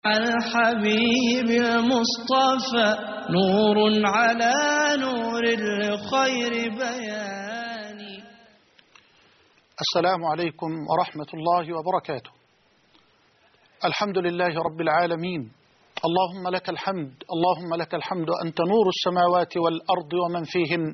الحبيب المصطفى نور على نور الخير بياني. السلام عليكم ورحمة الله وبركاته. الحمد لله رب العالمين، اللهم لك الحمد، اللهم لك الحمد أنت نور السماوات والأرض ومن فيهن،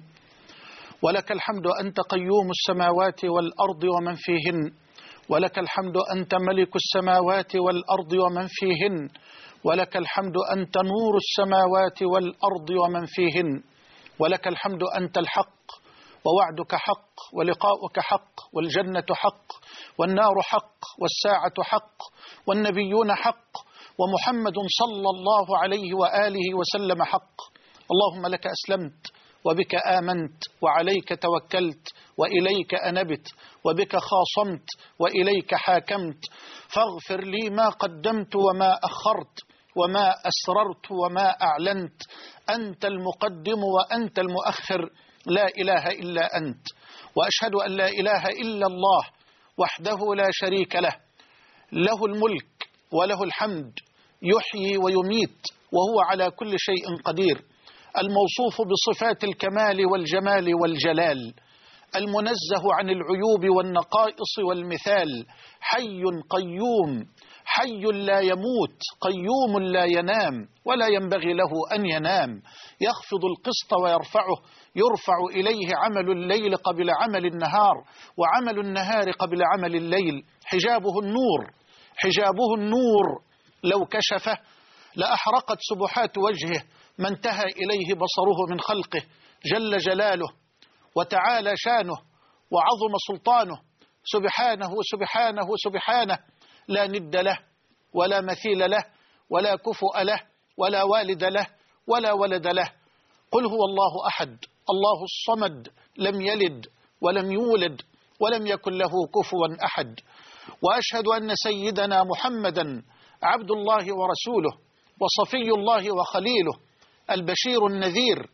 ولك الحمد أنت قيوم السماوات والأرض ومن فيهن، ولك الحمد أنت ملك السماوات والأرض ومن فيهن، ولك الحمد أنت نور السماوات والأرض ومن فيهن، ولك الحمد أنت الحق ووعدك حق ولقاؤك حق والجنة حق والنار حق والساعة حق والنبيون حق ومحمد صلى الله عليه وآله وسلم حق. اللهم لك أسلمت وبك آمنت وعليك توكلت وإليك أنبت وبك خاصمت وإليك حاكمت، فاغفر لي ما قدمت وما أخرت وما أسررت وما أعلنت، أنت المقدم وأنت المؤخر، لا إله إلا أنت. وأشهد أن لا إله إلا الله وحده لا شريك له، له الملك وله الحمد، يحيي ويميت وهو على كل شيء قدير، الموصوف بصفات الكمال والجمال والجلال، المنزه عن العيوب والنقائص والمثال، حي قيوم، حي لا يموت، قيوم لا ينام ولا ينبغي له أن ينام، يخفض القسط ويرفعه، يرفع إليه عمل الليل قبل عمل النهار وعمل النهار قبل عمل الليل، حجابه النور، حجابه النور لو كشفه لأحرقت سبحات وجهه ما انتهى إليه بصره من خلقه، جل جلاله وتعالى شانه وعظم سلطانه، سبحانه سبحانه سبحانه، لا ند له ولا مثيل له ولا كفؤ له ولا والد له ولا ولد له. قل هو الله أحد الله الصمد، لم يلد ولم يولد ولم يكن له كفوا أحد. وأشهد أن سيدنا محمدا عبد الله ورسوله وصفي الله وخليله، البشير النذير،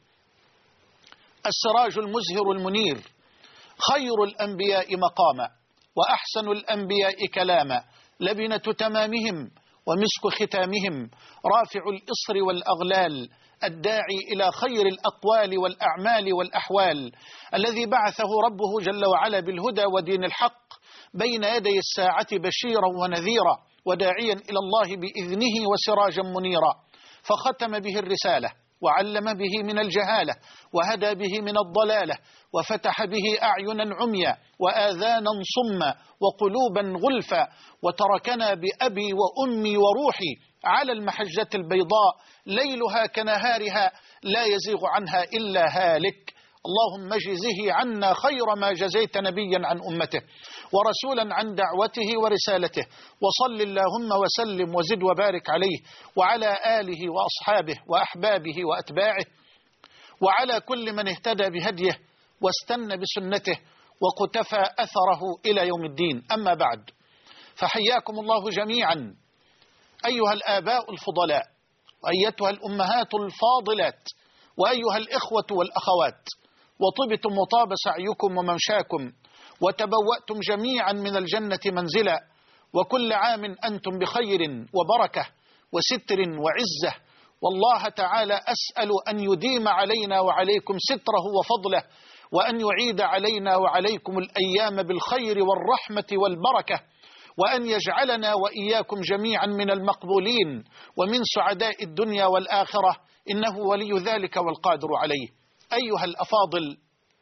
السراج المزهر المنير، خير الأنبياء مقاما وأحسن الأنبياء كلاما، لبنة تمامهم ومسك ختامهم، رافع الإصر والأغلال، الداعي إلى خير الأقوال والأعمال والأحوال، الذي بعثه ربه جل وعلا بالهدى ودين الحق بين يدي الساعة بشيرا ونذيرا وداعيا إلى الله بإذنه وسراجا منيرا، فختم به الرسالة وعلم به من الجهالة وهدى به من الضلالة وفتح به أعينا عميا وآذانا صما وقلوبا غلفا، وتركنا بأبي وأمي وروحي على المحجة البيضاء ليلها كنهارها لا يزيغ عنها إلا هالك. اللهم اجزه عنا خير ما جزيت نبيا عن أمته ورسولا عن دعوته ورسالته، وصل اللهم وسلم وزد وبارك عليه وعلى آله وأصحابه وأحبابه وأتباعه وعلى كل من اهتدى بهديه واستنى بسنته وقتفى أثره إلى يوم الدين. أما بعد، فحياكم الله جميعا أيها الآباء الفضلاء وأيتها الأمهات الفاضلات وأيها الإخوة والأخوات، وطبتم وطاب سعيكم وممشاكم وتبوأتم جميعا من الجنة منزلا، وكل عام أنتم بخير وبركة وستر وعزة، والله تعالى أسأل أن يديم علينا وعليكم ستره وفضله، وأن يعيد علينا وعليكم الأيام بالخير والرحمة والبركة، وأن يجعلنا وإياكم جميعا من المقبولين ومن سعداء الدنيا والآخرة، إنه ولي ذلك والقادر عليه. أيها الأفاضل،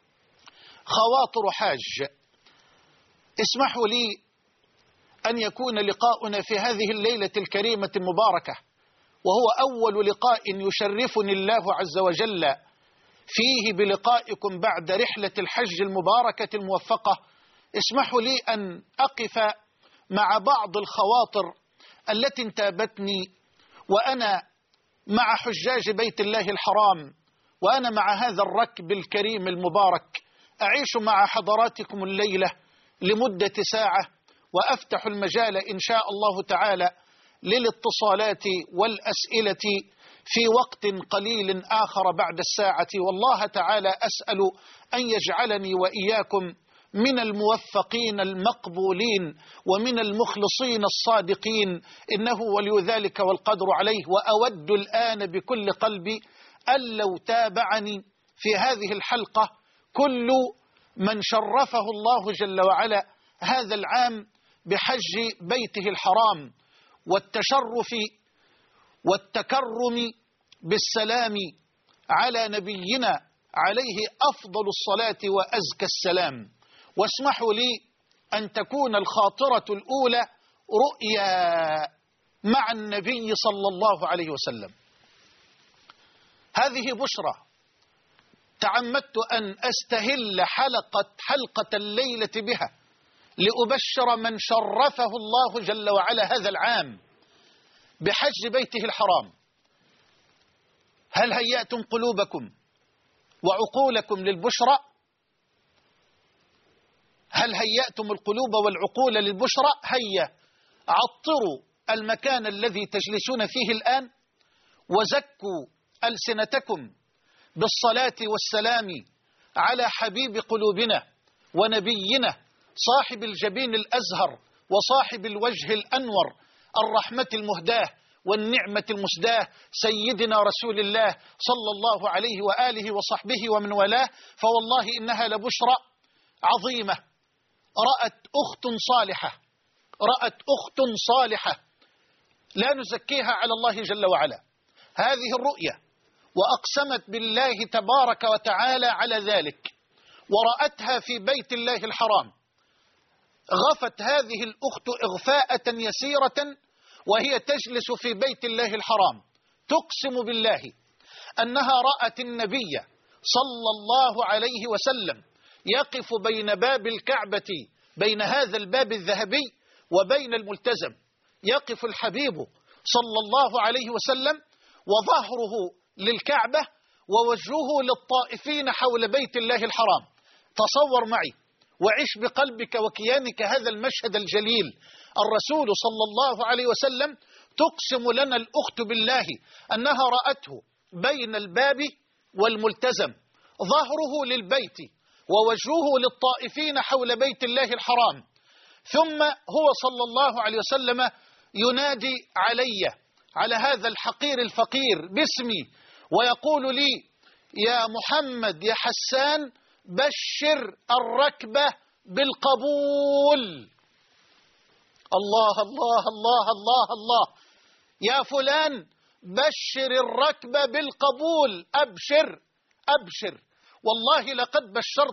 خواطر حاج، اسمحوا لي أن يكون لقاؤنا في هذه الليلة الكريمة المباركة، وهو أول لقاء يشرفني الله عز وجل فيه بلقائكم بعد رحلة الحج المباركة الموفقة، اسمحوا لي أن أقف مع بعض الخواطر التي انتابتني وأنا مع حجاج بيت الله الحرام، وأنا مع هذا الركب الكريم المبارك، أعيش مع حضراتكم الليلة لمدة ساعة، وأفتح المجال إن شاء الله تعالى للاتصالات والأسئلة في وقت قليل آخر بعد الساعة، والله تعالى أسأل أن يجعلني وإياكم من الموفقين المقبولين ومن المخلصين الصادقين، إنه ولي ذلك والقدر عليه. وأود الآن بكل قلبي أن لو تابعني في هذه الحلقة كل من شرفه الله جل وعلا هذا العام بحج بيته الحرام والتشرف والتكرم بالسلام على نبينا عليه أفضل الصلاة وأزكى السلام. واسمحوا لي أن تكون الخاطرة الأولى رؤيا مع النبي صلى الله عليه وسلم. هذه بشرى تعمدت أن أستهل حلقة الليلة بها لأبشر من شرفه الله جل وعلا هذا العام بحج بيته الحرام. هل هيأتم قلوبكم وعقولكم للبشرى؟ هل هيأتم القلوب والعقول للبشرى؟ هيا عطروا المكان الذي تجلسون فيه الآن وزكوا ألسنتكم بالصلاة والسلام على حبيب قلوبنا ونبينا صاحب الجبين الأزهر وصاحب الوجه الأنور الرحمة المهداة والنعمة المسداة سيدنا رسول الله صلى الله عليه وآله وصحبه ومن والاه. فوالله إنها لبشرى عظيمة. رأت أخت صالحة لا نزكيها على الله جل وعلا هذه الرؤية، وأقسمت بالله تبارك وتعالى على ذلك، ورأتها في بيت الله الحرام. غفت هذه الأخت إغفاءة يسيرة وهي تجلس في بيت الله الحرام، تقسم بالله أنها رأت النبي صلى الله عليه وسلم يقف بين باب الكعبة، بين هذا الباب الذهبي وبين الملتزم، يقف الحبيب صلى الله عليه وسلم وظهره للكعبة ووجهه للطائفين حول بيت الله الحرام. تصور معي وعش بقلبك وكيانك هذا المشهد الجليل. الرسول صلى الله عليه وسلم تقسم لنا الأخت بالله أنها رأته بين الباب والملتزم، ظهره للبيت ووجهه للطائفين حول بيت الله الحرام. ثم هو صلى الله عليه وسلم ينادي على هذا الحقير الفقير باسمي ويقول لي: يا محمد يا حسان بشر الركبة بالقبول. الله الله الله الله الله. يا فلان بشر الركبة بالقبول، أبشر. والله لقد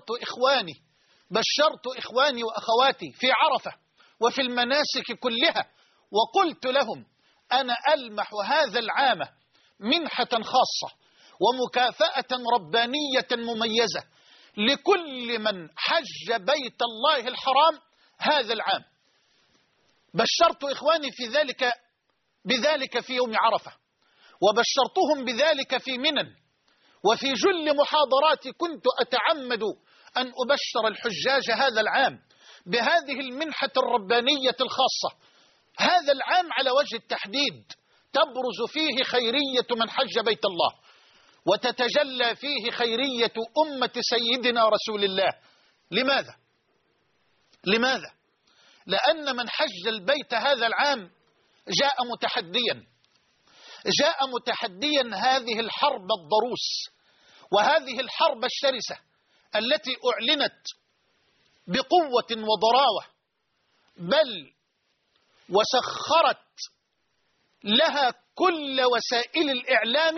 بشرت إخواني وأخواتي في عرفة وفي المناسك كلها، وقلت لهم أنا ألمح هذا العام منحة خاصة ومكافأة ربانية مميزة لكل من حج بيت الله الحرام هذا العام. بشرت إخواني بذلك في يوم عرفة، وبشرتهم بذلك في منن، وفي جل محاضراتي كنت أتعمد أن أبشر الحجاج هذا العام بهذه المنحة الربانية الخاصة. هذا العام على وجه التحديد تبرز فيه خيرية من حج بيت الله، وتتجلى فيه خيرية أمة سيدنا رسول الله. لماذا؟ لأن من حج البيت هذا العام جاء متحديا هذه الحرب الضروس وهذه الحرب الشرسة التي أعلنت بقوة وضراوة، بل وسخرت لها كل وسائل الإعلام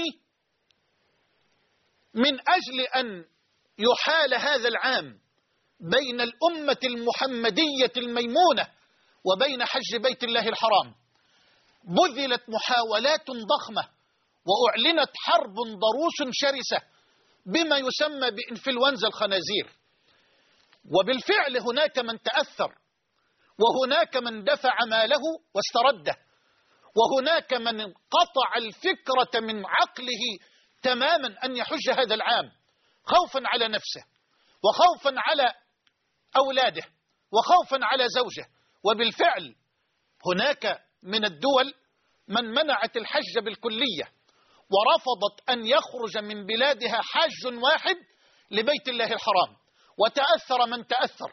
من أجل أن يحال هذا العام بين الأمة المحمدية الميمونة وبين حج بيت الله الحرام. بذلت محاولات ضخمة وأعلنت حرب ضروس شرسة بما يسمى بإنفلونزا الخنازير، وبالفعل هناك من تأثر، وهناك من دفع ماله واسترده، وهناك من قطع الفكرة من عقله تماما أن يحج هذا العام خوفا على نفسه وخوفا على أولاده وخوفا على زوجه. وبالفعل هناك من الدول من منعت الحج بالكلية ورفضت أن يخرج من بلادها حاج واحد لبيت الله الحرام، وتأثر من تأثر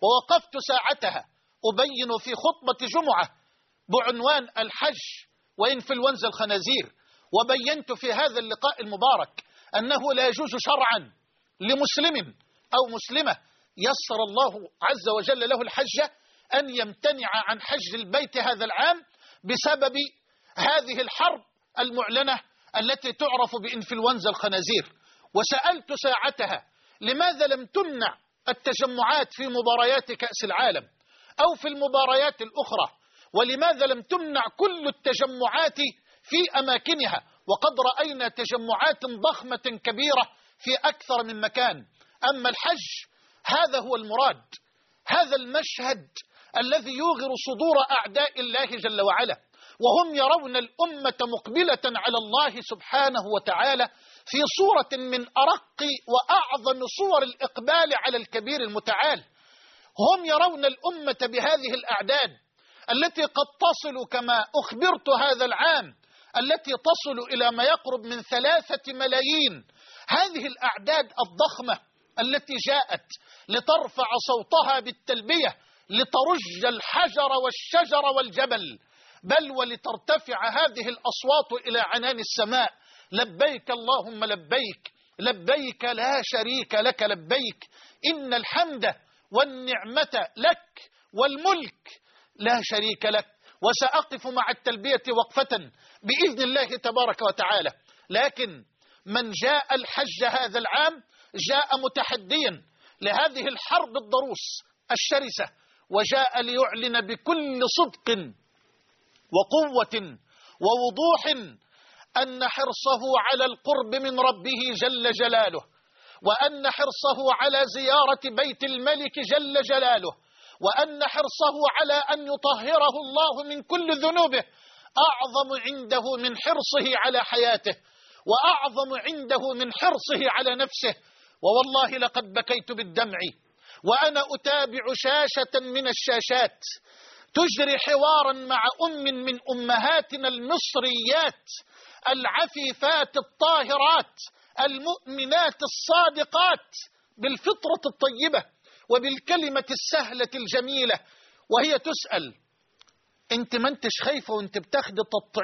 ووقفت ساعتها أبين في خطبة جمعة بعنوان الحج وإنفلونزا الخنازير، وبينت في هذا اللقاء المبارك أنه لا يجوز شرعا لمسلم أو مسلمة يسر الله عز وجل له الحج أن يمتنع عن حج البيت هذا العام بسبب هذه الحرب المعلنة التي تعرف بإنفلونزا الخنازير. وسألت ساعتها لماذا لم تمنع التجمعات في مباريات كأس العالم أو في المباريات الأخرى، ولماذا لم تمنع كل التجمعات في أماكنها، وقد رأينا تجمعات ضخمة كبيرة في أكثر من مكان. أما الحج هذا هو المراد، هذا المشهد الذي يوغر صدور أعداء الله جل وعلا، وهم يرون الأمة مقبلة على الله سبحانه وتعالى في صورة من أرق وأعظم صور الإقبال على الكبير المتعال. هم يرون الأمة بهذه الأعداد التي قد تصل كما أخبرت هذا العام، التي تصل إلى ما يقرب من 3 ملايين. هذه الأعداد الضخمة التي جاءت لترفع صوتها بالتلبية، لترج الحجر والشجر والجبل، بل ولترتفع هذه الأصوات إلى عنان السماء: لبيك اللهم لبيك، لبيك لا شريك لك لبيك، إن الحمد والنعمة لك والملك لا شريك لك. وسأقف مع التلبية وقفة بإذن الله تبارك وتعالى. لكن من جاء الحج هذا العام جاء متحديا لهذه الحرب الضروس الشرسة، وجاء ليعلن بكل صدق وقوة ووضوح أن حرصه على القرب من ربه جل جلاله، وأن حرصه على زيارة بيت الملك جل جلاله، وأن حرصه على أن يطهره الله من كل ذنوبه أعظم عنده من حرصه على حياته، وأعظم عنده من حرصه على نفسه. ووالله لقد بكيت بالدمع وأنا أتابع شاشة من الشاشات تجري حوارا مع من أمهاتنا المصريات العفيفات الطاهرات المؤمنات الصادقات بالفطرة الطيبة وبالكلمة السهلة الجميلة، وهي تسأل: انت ما انتش خايفة وانت بتاخد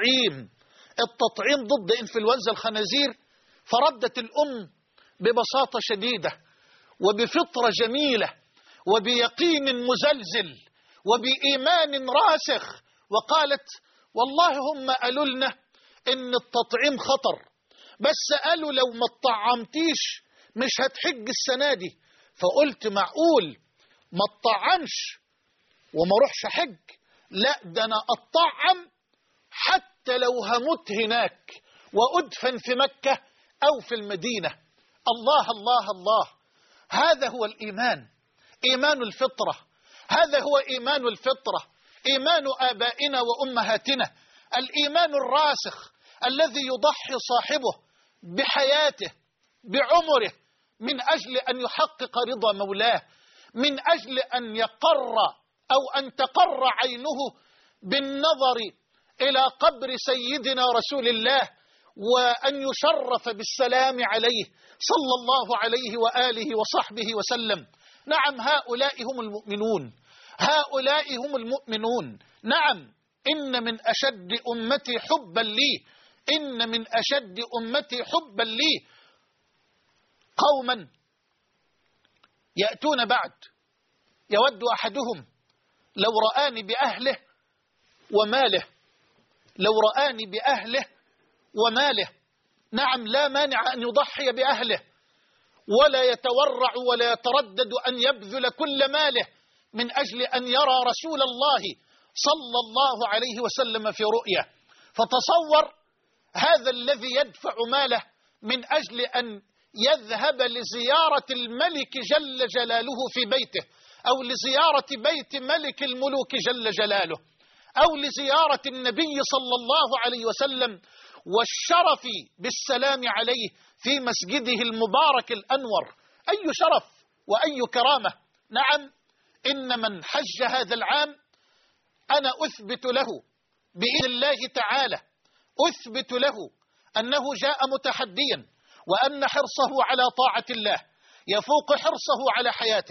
التطعيم ضد إنفلونزا الخنازير؟ فردت الأم ببساطة شديدة وبفطرة جميلة وبيقين مزلزل وبإيمان راسخ، وقالت: والله هم قالوا لنا إن التطعيم خطر، بس قالوا لو ما اتطعمتيش مش هتحج السنة دي. فقلت: معقول ما اتطعمش وما روحش حج؟ لا، ده أنا أتطعم حتى لو هموت هناك وأدفن في مكة أو في المدينة. الله الله الله، هذا هو الإيمان، إيمان الفطرة، هذا هو إيمان الفطرة، إيمان آبائنا وأمهاتنا، الإيمان الراسخ الذي يضحي صاحبه بحياته بعمره من أجل أن يحقق رضا مولاه، من أجل أن يقر أو أن تقر عينه بالنظر إلى قبر سيدنا رسول الله، وأن يشرف بالسلام عليه صلى الله عليه وآله وصحبه وسلم. نعم، هؤلاء هم المؤمنون، هؤلاء هم المؤمنون. نعم، إن من أشد أمتي حبا لي، إن من أشد أمتي حبا لي قوما يأتون بعد يود أحدهم لو رآني بأهله وماله، لو رآني بأهله وماله. نعم، لا مانع أن يضحي بأهله ولا يتورع ولا يتردد أن يبذل كل ماله من أجل أن يرى رسول الله صلى الله عليه وسلم في رؤية. فتصور هذا الذي يدفع ماله من أجل أن يذهب لزيارة الملك جل جلاله في بيته، أو لزيارة بيت ملك الملوك جل جلاله، أو لزيارة النبي صلى الله عليه وسلم والشرف بالسلام عليه في مسجده المبارك الأنور. أي شرف وأي كرامة! نعم، إن من حج هذا العام أنا أثبت له بإذن الله تعالى، أثبت له أنه جاء متحديا، وأن حرصه على طاعة الله يفوق حرصه على حياته،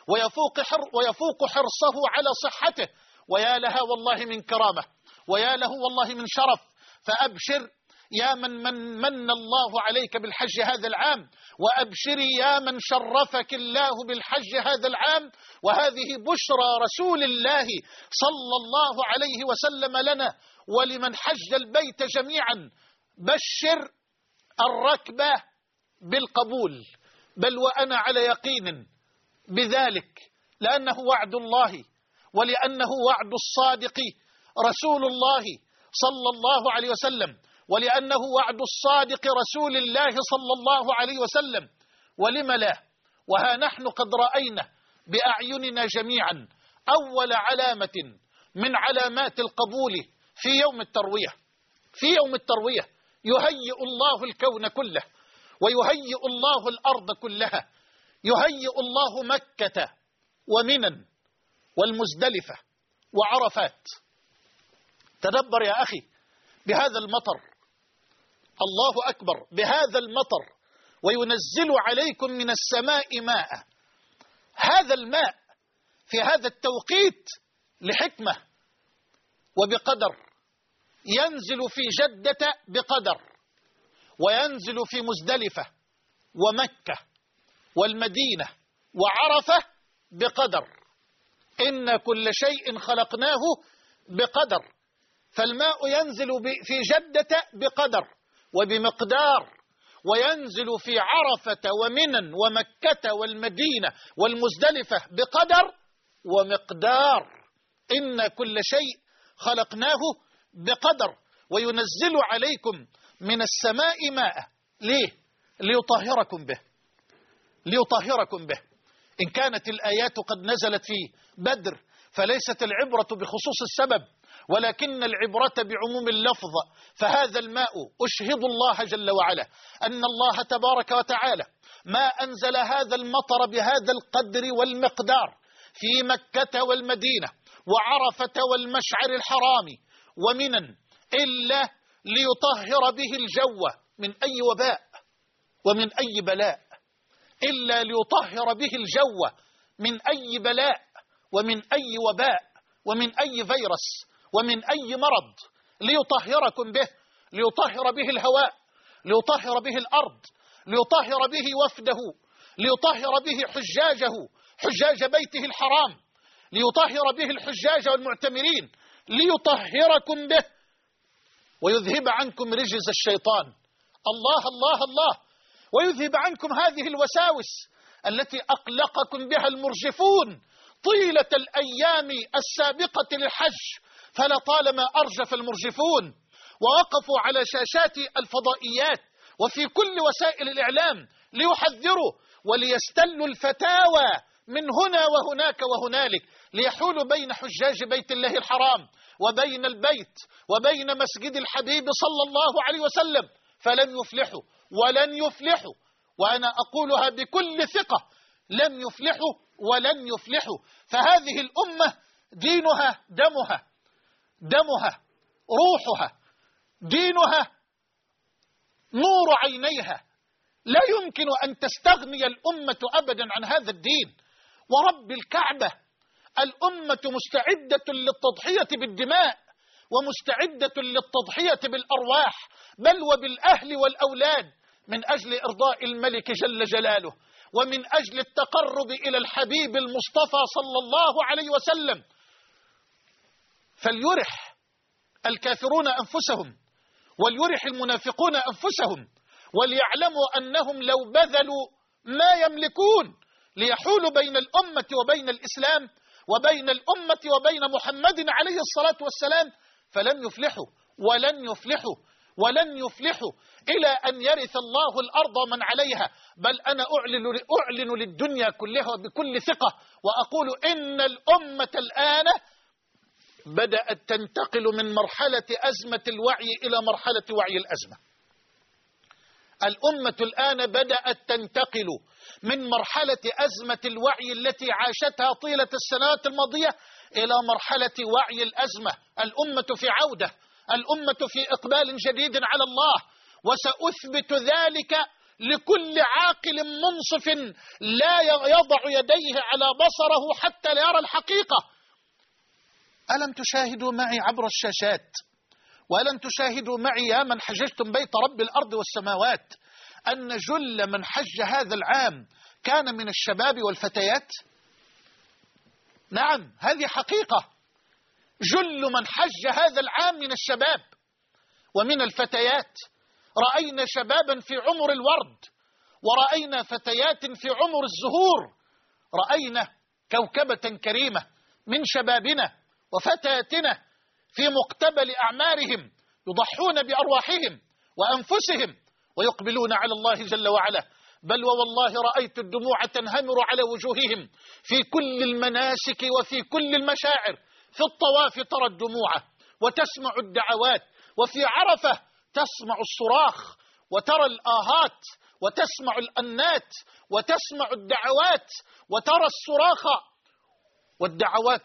ويفوق حرصه على صحته، ويا لها والله من كرامة، ويا له والله من شرف. فأبشر يا من الله عليك بالحج هذا العام، وأبشري يا من شرفك الله بالحج هذا العام. وهذه بشرى رسول الله صلى الله عليه وسلم لنا ولمن حج البيت جميعا. بشر الركبة بالقبول، بل وأنا على يقين بذلك، لأنه وعد الله ولأنه وعد الصادق رسول الله صلى الله عليه وسلم، ولأنه وعد الصادق رسول الله صلى الله عليه وسلم. ولم لا؟ وها نحن قد رأينا بأعيننا جميعا أول علامة من علامات القبول في يوم التروية. في يوم التروية يهيئ الله الكون كله، ويهيئ الله الأرض كلها، يهيئ الله مكة ومنى والمزدلفة وعرفات. تدبر يا أخي بهذا المطر، الله أكبر، بهذا المطر، وينزل عليكم من السماء ماء. هذا الماء في هذا التوقيت لحكمة وبقدر، ينزل في جدة بقدر، وينزل في مزدلفة ومكة والمدينة وعرفة بقدر. إن كل شيء خلقناه بقدر. فالماء ينزل في جدة بقدر وبمقدار، وينزل في عرفة ومنى ومكة والمدينة والمزدلفة بقدر ومقدار. إن كل شيء خلقناه بقدر. وينزل عليكم من السماء ماء. ليه؟ ليطهركم به، ليطهركم به. إن كانت الآيات قد نزلت في بدر فليست العبرة بخصوص السبب، ولكن العبرة بعموم اللفظ. فهذا الماء أشهد الله جل وعلا أن الله تبارك وتعالى ما أنزل هذا المطر بهذا القدر والمقدار في مكة والمدينة وعرفة والمشعر الحرام ومنى إلا ليطهر به الجو من أي وباء ومن أي بلاء، إلا ليطهر به الجو من أي بلاء ومن أي وباء ومن أي فيروس ومن أي مرض. ليطهركم به، ليطهر به الهواء، ليطهر به الأرض، ليطهر به وفده، ليطهر به حجاجه، حجاج بيته الحرام، ليطهر به الحجاج والمعتمرين، ليطهركم به ويذهب عنكم رجز الشيطان. الله الله الله. ويذهب عنكم هذه الوساوس التي أقلقكم بها المرجفون طيلة الأيام السابقة للحج. فلطالما أرجف المرجفون ووقفوا على شاشات الفضائيات وفي كل وسائل الإعلام ليحذروا وليستلوا الفتاوى من هنا وهناك وهنالك، ليحولوا بين حجاج بيت الله الحرام وبين البيت وبين مسجد الحبيب صلى الله عليه وسلم. فلن يفلحوا ولن يفلحوا، وأنا أقولها بكل ثقة، لن يفلحوا ولن يفلحوا. فهذه الأمة دينها دمها، دمها روحها، دينها نور عينيها. لا يمكن أن تستغني الأمة أبدا عن هذا الدين. ورب الكعبة الأمة مستعدة للتضحية بالدماء، ومستعدة للتضحية بالأرواح، بل وبالأهل والأولاد، من أجل إرضاء الملك جل جلاله، ومن أجل التقرب إلى الحبيب المصطفى صلى الله عليه وسلم. فليرح الكافرون أنفسهم، وليرح المنافقون أنفسهم، وليعلموا أنهم لو بذلوا ما يملكون ليحولوا بين الأمة وبين الإسلام وبين الأمة وبين محمد عليه الصلاة والسلام فلن يفلحوا ولن يفلحوا ولن يفلحوا إلى أن يرث الله الأرض من عليها. بل أنا أعلن للدنيا كلها بكل ثقة وأقول إن الأمة الآن بدأت تنتقل من مرحلة أزمة الوعي إلى مرحلة وعي الأزمة. الأمة الآن بدأت تنتقل من مرحلة أزمة الوعي التي عاشتها طيلة السنوات الماضية إلى مرحلة وعي الأزمة. الأمة في عودة، الأمة في إقبال جديد على الله، وسأثبت ذلك لكل عاقل منصف لا يضع يديه على بصره حتى لا يرى الحقيقة. ألم تشاهدوا معي عبر الشاشات وألم تشاهدوا معي يا من حججتم بيت رب الأرض والسماوات أن جل من حج هذا العام كان من الشباب والفتيات؟ نعم، هذه حقيقة. جل من حج هذا العام من الشباب ومن الفتيات. رأينا شبابا في عمر الورد، ورأينا فتيات في عمر الزهور. رأينا كوكبة كريمة من شبابنا وفتياتنا في مقتبل أعمارهم يضحون بأرواحهم وأنفسهم ويقبلون على الله جل وعلا. بل ووالله رأيت الدموع تنهمر على وجوههم في كل المناسك وفي كل المشاعر. في الطواف ترى الدموع وتسمع الدعوات، وفي عرفة تسمع الصراخ وترى الآهات وتسمع الأنات وتسمع الدعوات وترى الصراخ، والدعوات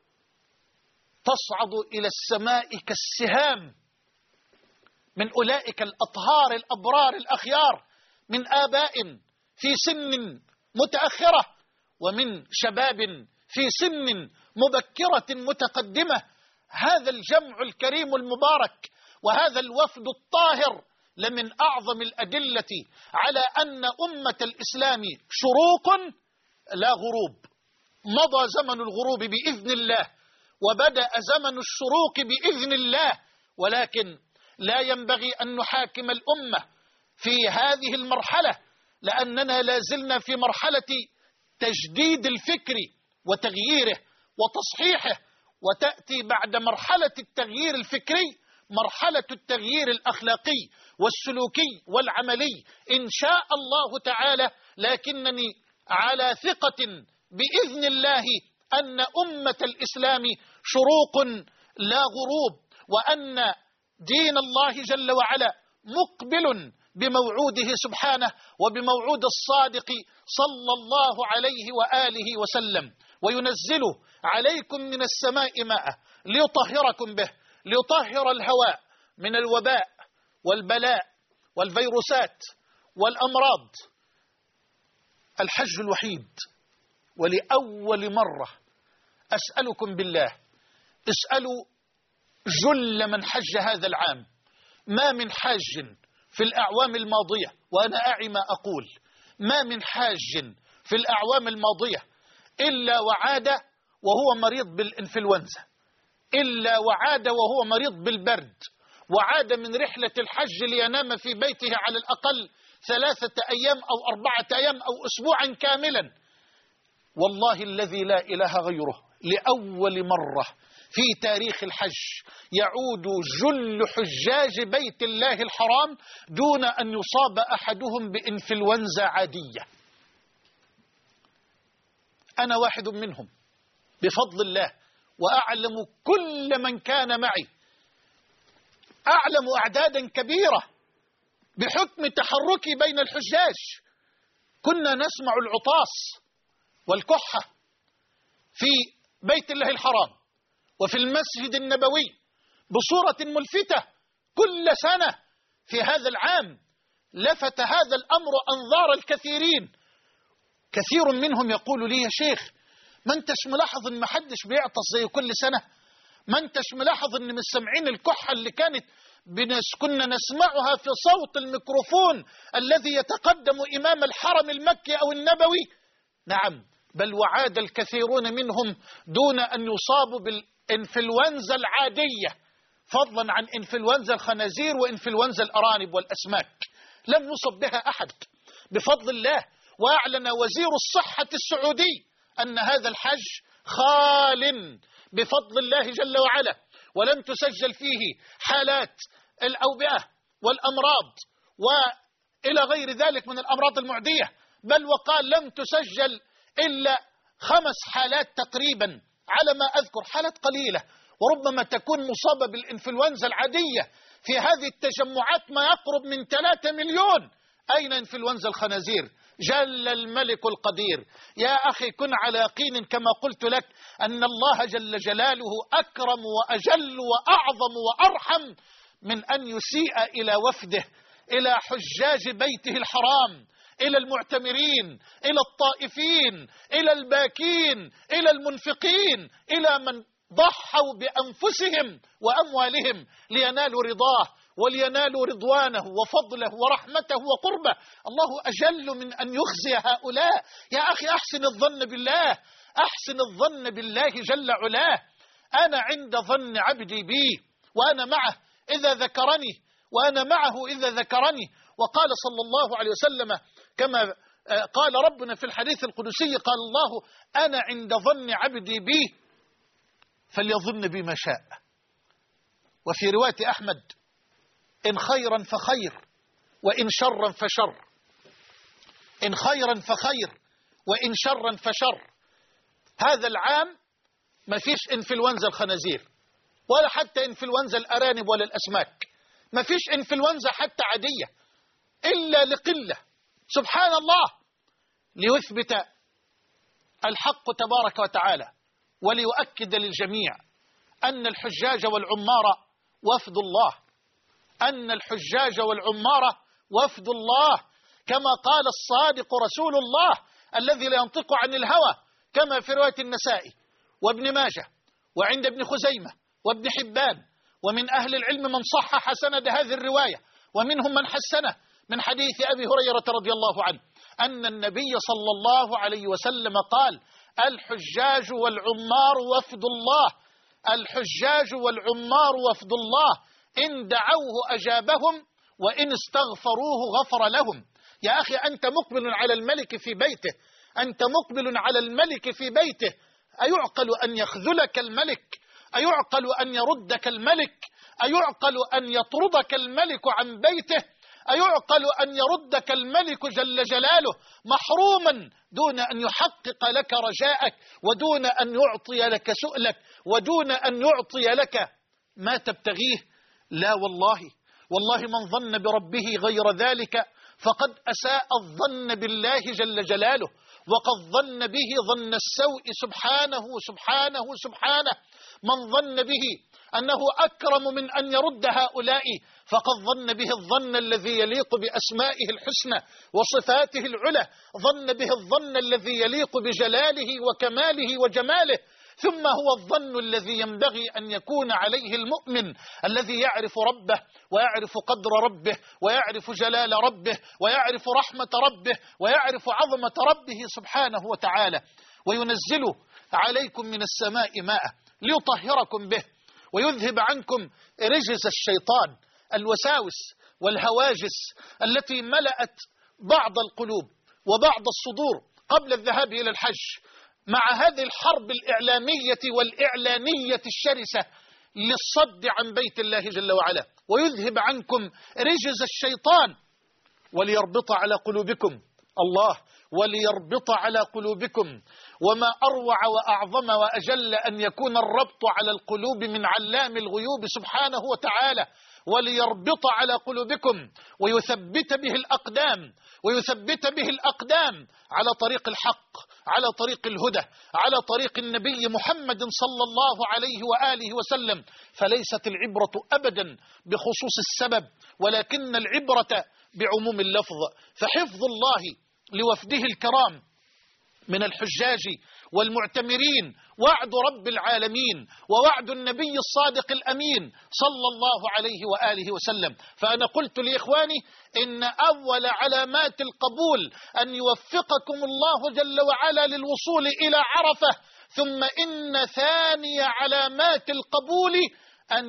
تصعد إلى السماء كالسهام من أولئك الأطهار الأبرار الأخيار، من آباء في سن متأخرة ومن شباب في سن مبكرة متقدمة. هذا الجمع الكريم المبارك وهذا الوفد الطاهر لمن أعظم الأدلة على أن أمة الإسلام شروق لا غروب. مضى زمن الغروب بإذن الله وبدأ زمن الشروق بإذن الله، ولكن لا ينبغي أن نحاكم الأمة في هذه المرحلة، لأننا لازلنا في مرحلة تجديد الفكر وتغييره وتصحيحه، وتأتي بعد مرحلة التغيير الفكري مرحلة التغيير الأخلاقي والسلوكي والعملي إن شاء الله تعالى. لكنني على ثقة بإذن الله أن أمة الإسلام شروق لا غروب، وأن دين الله جل وعلا مقبل بموعوده سبحانه وبموعود الصادق صلى الله عليه وآله وسلم، وينزل عليكم من السماء ماء ليطهركم به، ليطهر الهواء من الوباء والبلاء والفيروسات والأمراض. الحج الوحيد، ولأول مرة أسألكم بالله اسألوا جل من حج هذا العام. ما من حاج في الأعوام الماضية، وأنا أعي ما أقول، ما من حاج في الأعوام الماضية إلا وعاد وهو مريض بالإنفلونزا، إلا وعاد وهو مريض بالبرد، وعاد من رحلة الحج لينام في بيته على الأقل 3 أيام أو 4 أيام أو أسبوعا كاملا. والله الذي لا إله غيره لأول مرة في تاريخ الحج يعود جل حجاج بيت الله الحرام دون أن يصاب أحدهم بإنفلونزا عادية. أنا واحد منهم بفضل الله، وأعلم كل من كان معي، أعلم أعدادا كبيرة بحكم تحركي بين الحجاج. كنا نسمع العطاس والكحة في بيت الله الحرام وفي المسجد النبوي بصورة ملفتة كل سنة. في هذا العام لفت هذا الأمر أنظار الكثيرين. كثير منهم يقول لي: يا شيخ، ما انتش ملاحظ ان ما حدش بيعطس زي كل سنة؟ ما انتش ملاحظ ان مش سامعين الكحة اللي كنا نسمعها في صوت الميكروفون الذي يتقدم إمام الحرم المكي أو النبوي؟ نعم، بل وعاد الكثيرون منهم دون أن يصابوا بالإنفلونزا العادية، فضلا عن إنفلونزا الخنازير وإنفلونزا الأرانب والأسماك. لم يصب بها أحد بفضل الله. وأعلن وزير الصحة السعودي أن هذا الحج خال بفضل الله جل وعلا، ولم تسجل فيه حالات الأوبئة والأمراض وإلى غير ذلك من الأمراض المعدية، بل وقال لم تسجل إلا 5 حالات تقريبا على ما أذكر، حالات قليلة، وربما تكون مصابة بالإنفلونزا العادية. في هذه التجمعات ما يقرب من 3 مليون. أين إنفلونزا الخنازير؟ جل الملك القدير. يا أخي، كن على يقين كما قلت لك أن الله جل جلاله أكرم وأجل وأعظم وأرحم من أن يسيء إلى وفده إلى حجاج بيته الحرام، إلى المعتمرين، إلى الطائفين، إلى الباكين، إلى المنفقين، إلى من ضحوا بأنفسهم وأموالهم لينالوا رضاه ولينالوا رضوانه وفضله ورحمته وقربه. الله أجل من أن يخزي هؤلاء. يا أخي أحسن الظن بالله، أحسن الظن بالله جل علاه. أنا عند ظن عبدي بي وأنا معه إذا ذكرني، وأنا معه إذا ذكرني. وقال صلى الله عليه وسلم كما قال ربنا في الحديث القدسي، قال الله: أنا عند ظن عبدي بي فليظن بي ما شاء. وفي رواية أحمد: إن خيرا فخير وإن شرا فشر، إن خيرا فخير وإن شرا فشر. هذا العام ما فيش إنفلونزا الخنازير، ولا حتى إنفلونزا الأرانب ولا الأسماك، ما فيش إنفلونزا حتى عادية إلا لقلة. سبحان الله، ليثبت الحق تبارك وتعالى وليؤكد للجميع أن الحجاج والعمار وفد الله، أن الحجاج والعمار وفد الله، كما قال الصادق رسول الله الذي لا ينطق عن الهوى، كما في رواية النسائي وابن ماجه وعند ابن خزيمة وابن حبان. ومن أهل العلم من صحح سند هذه الرواية ومنهم من حسنه، من حديث أبي هريرة رضي الله عنه أن النبي صلى الله عليه وسلم قال: الحجاج والعمار وفد الله، الحجاج والعمار وفد الله، إن دعوه أجابهم وإن استغفروه غفر لهم. يا أخي أنت مقبل على الملك في بيته، أنت مقبل على الملك في بيته. أيعقل أن يخذلك الملك؟ أيعقل أن يردك الملك؟ أيعقل أن يطردك الملك عن بيته؟ أيعقل أن يردك الملك جل جلاله محروما دون أن يحقق لك رجاءك، ودون أن يعطي لك سؤلك، ودون أن يعطي لك ما تبتغيه؟ لا والله، والله من ظن بربه غير ذلك فقد أساء الظن بالله جل جلاله، وقد ظن به ظن السوء سبحانه سبحانه سبحانه. من ظن به أنه أكرم من أن يرد هؤلاء فقد ظن به الظن الذي يليق بأسمائه الحسنى وصفاته العلى، ظن به الظن الذي يليق بجلاله وكماله وجماله. ثم هو الظن الذي ينبغي أن يكون عليه المؤمن الذي يعرف ربه ويعرف قدر ربه ويعرف جلال ربه ويعرف رحمة ربه ويعرف عظمة ربه سبحانه وتعالى. وينزل عليكم من السماء ماء ليطهركم به ويذهب عنكم رجز الشيطان، الوساوس والهواجس التي ملأت بعض القلوب وبعض الصدور قبل الذهاب إلى الحج، مع هذه الحرب الإعلامية والإعلانية الشرسة للصد عن بيت الله جل وعلا. ويذهب عنكم رجز الشيطان وليربط على قلوبكم، الله، وليربط على قلوبكم. وما أروع وأعظم وأجل أن يكون الربط على القلوب من علام الغيوب سبحانه وتعالى. وليربط على قلوبكم ويثبت به الأقدام، ويثبت به الأقدام على طريق الحق، على طريق الهدى، على طريق النبي محمد صلى الله عليه وآله وسلم. فليست العبرة أبدا بخصوص السبب، ولكن العبرة بعموم اللفظ. فحفظ الله لوفده الكرام من الحجاج والمعتمرين وعد رب العالمين ووعد النبي الصادق الأمين صلى الله عليه وآله وسلم. فأنا قلت لإخواني إن أول علامات القبول أن يوفقكم الله جل وعلا للوصول إلى عرفة، ثم إن ثاني علامات القبول أن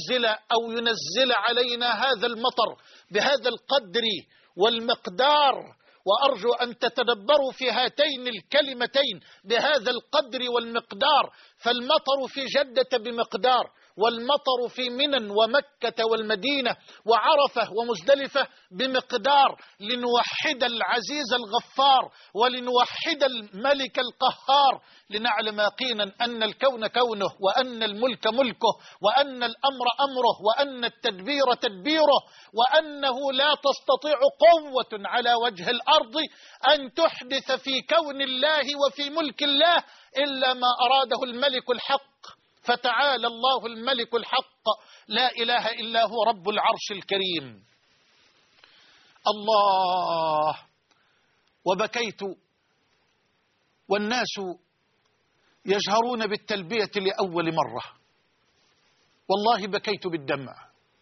ينزل علينا هذا المطر بهذا القدر والمقدار. وأرجو أن تتدبروا في هاتين الكلمتين بهذا القدر والمقدار. فالمطر في جدة بمقدار، والمطر في منى ومكة والمدينة وعرفة ومزدلفة بمقدار، لنوحد العزيز الغفار ولنوحد الملك القهار، لنعلم يقينا أن الكون كونه وأن الملك ملكه وأن الأمر أمره وأن التدبير تدبيره، وأنه لا تستطيع قوة على وجه الأرض أن تحدث في كون الله وفي ملك الله إلا ما أراده الملك الحق. فتعالى الله الملك الحق لا إله إلا هو رب العرش الكريم. الله، وبكيت والناس يجهرون بالتلبية لأول مرة، والله بكيت بالدمع،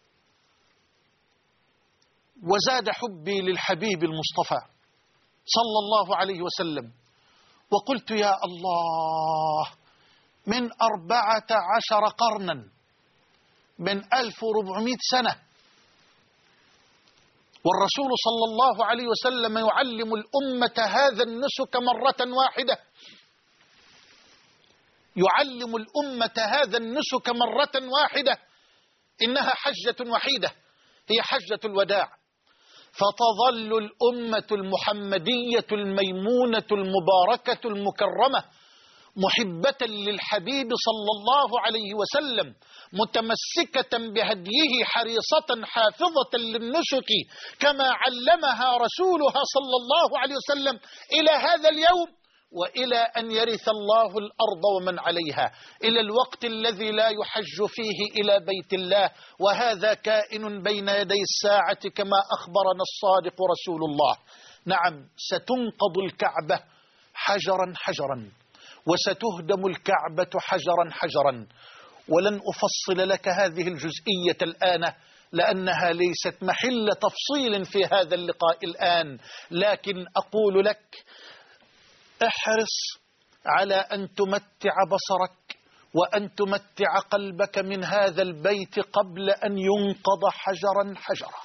وزاد حبي للحبيب المصطفى صلى الله عليه وسلم، وقلت يا الله، من 14 قرنا، من 1400 سنة، والرسول صلى الله عليه وسلم يعلم الأمة هذا النسك مرة واحدة، يعلم الأمة هذا النسك مرة واحدة، إنها حجة وحيدة، هي حجة الوداع، فتظل الأمة المحمدية الميمونة المباركة المكرمة محبة للحبيب صلى الله عليه وسلم، متمسكة بهديه، حريصة حافظة للنسك كما علمها رسولها صلى الله عليه وسلم إلى هذا اليوم، وإلى أن يرث الله الأرض ومن عليها، إلى الوقت الذي لا يحج فيه إلى بيت الله، وهذا كائن بين يدي الساعة كما أخبرنا الصادق رسول الله. نعم، ستنقض الكعبة حجرا حجرا، وستهدم الكعبة حجرا حجرا، ولن أفصل لك هذه الجزئية الآن لأنها ليست محل تفصيل في هذا اللقاء الآن، لكن أقول لك احرص على أن تمتع بصرك وأن تمتع قلبك من هذا البيت قبل أن ينقض حجرا حجرا.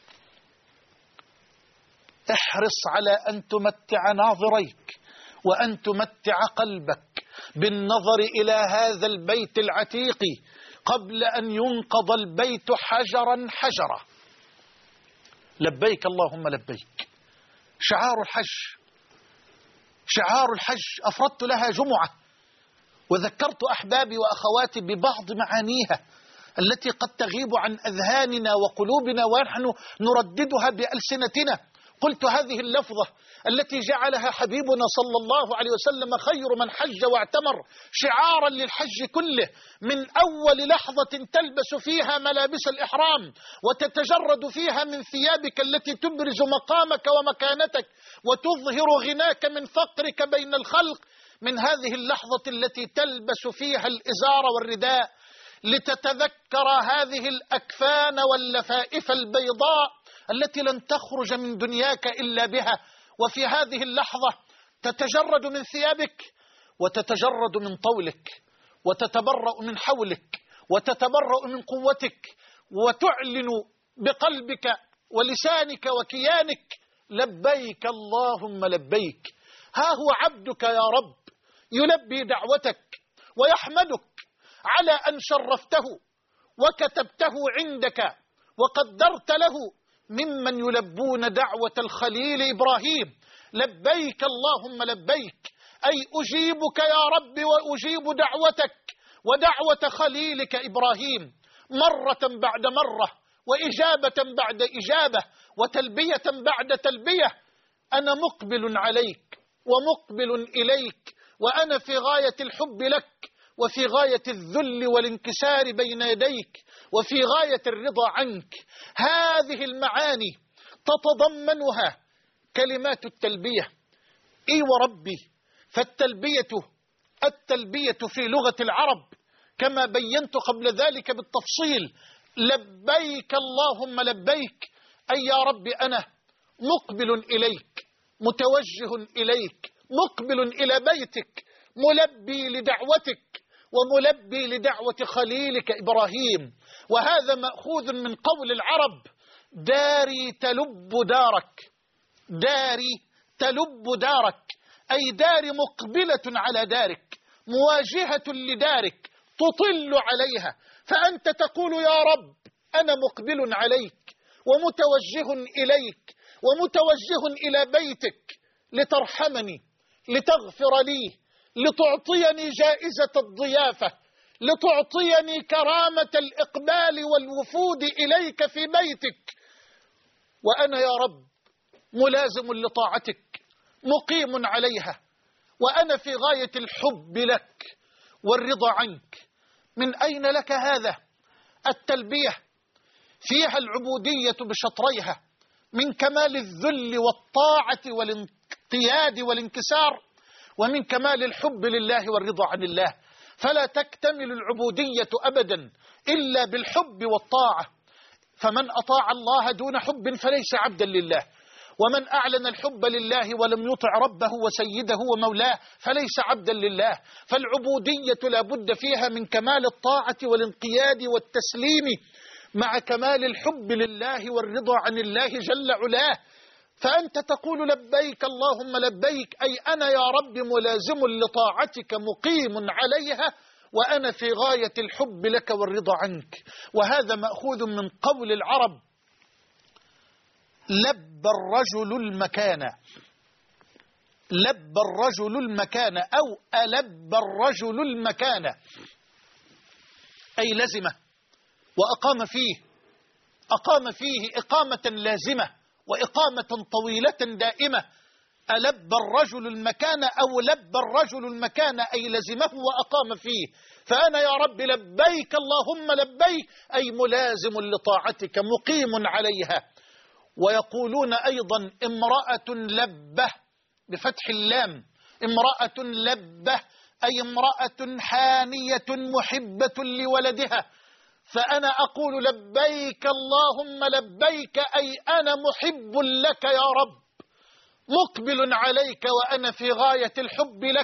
احرص على أن تمتع ناظريك وأن تمتع قلبك بالنظر إلى هذا البيت العتيق قبل أن ينقض البيت حجرا حجرا. لبيك اللهم لبيك، شعار الحج، شعار الحج أفردت لها جمعة، وذكرت أحبابي وأخواتي ببعض معانيها التي قد تغيب عن أذهاننا وقلوبنا ونحن نرددها بألسنتنا. قلت هذه اللفظة التي جعلها حبيبنا صلى الله عليه وسلم خير من حج واعتمر شعارا للحج كله، من أول لحظة تلبس فيها ملابس الإحرام وتتجرد فيها من ثيابك التي تبرز مقامك ومكانتك وتظهر غناك من فقرك بين الخلق، من هذه اللحظة التي تلبس فيها الإزار والرداء لتتذكر هذه الأكفان واللفائف البيضاء التي لن تخرج من دنياك إلا بها، وفي هذه اللحظة تتجرد من ثيابك وتتجرد من طولك وتتبرأ من حولك وتتبرأ من قوتك، وتعلن بقلبك ولسانك وكيانك لبيك اللهم لبيك. ها هو عبدك يا رب يلبي دعوتك ويحمدك على أن شرفته وكتبته عندك وقدرت له ممن يلبون دعوة الخليل إبراهيم. لبيك اللهم لبيك، أي أجيبك يا رب وأجيب دعوتك ودعوة خليلك إبراهيم مرة بعد مرة، وإجابة بعد إجابة، وتلبية بعد تلبية. أنا مقبل عليك ومقبل إليك، وأنا في غاية الحب لك وفي غاية الذل والانكسار بين يديك وفي غاية الرضا عنك. هذه المعاني تتضمنها كلمات التلبية. إي وربي، فالتلبية في لغة العرب كما بينت قبل ذلك بالتفصيل، لبيك اللهم لبيك، أي يا رب أنا مقبل إليك متوجه إليك مقبل إلى بيتك ملبي لدعوتك وملبي لدعوة خليلك إبراهيم. وهذا مأخوذ من قول العرب داري تلب دارك، داري تلب دارك، أي داري مقبلة على دارك مواجهة لدارك تطل عليها، فأنت تقول يا رب أنا مقبل عليك ومتوجه إليك ومتوجه إلى بيتك لترحمني لتغفر لي لتعطيني جائزة الضيافة لتعطيني كرامة الإقبال والوفود إليك في بيتك، وأنا يا رب ملازم لطاعتك مقيم عليها، وأنا في غاية الحب لك والرضا عنك. من أين لك هذا؟ التلبية فيها العبودية بشطريها، من كمال الذل والطاعة والانقياد والانكسار، ومن كمال الحب لله والرضا عن الله. فلا تكتمل العبودية أبدا إلا بالحب والطاعة. فمن أطاع الله دون حب فليس عبدا لله، ومن أعلن الحب لله ولم يطع ربه وسيده ومولاه فليس عبدا لله. فالعبودية لا بد فيها من كمال الطاعة والانقياد والتسليم مع كمال الحب لله والرضا عن الله جل علاه. فأنت تقول لبيك اللهم لبيك، أي أنا يا رب ملازم لطاعتك مقيم عليها، وأنا في غاية الحب لك والرضا عنك. وهذا مأخوذ من قول العرب: لب الرجل المكان. لب الرجل المكان أو ألب الرجل المكان، أي لزمه وأقام فيه، أقام فيه إقامة لازمة وإقامة طويلة دائمة. ألب الرجل المكان أو لب الرجل المكان، أي لزمه وأقام فيه. فأنا يا رب لبيك اللهم لبيك، أي ملازم لطاعتك مقيم عليها. ويقولون أيضا امرأة لبة بفتح اللام، امرأة لبة أي امرأة حانية محبة لولدها. فأنا أقول لبيك اللهم لبيك، أي أنا محب لك يا رب، مقبل عليك وأنا في غاية الحب لك،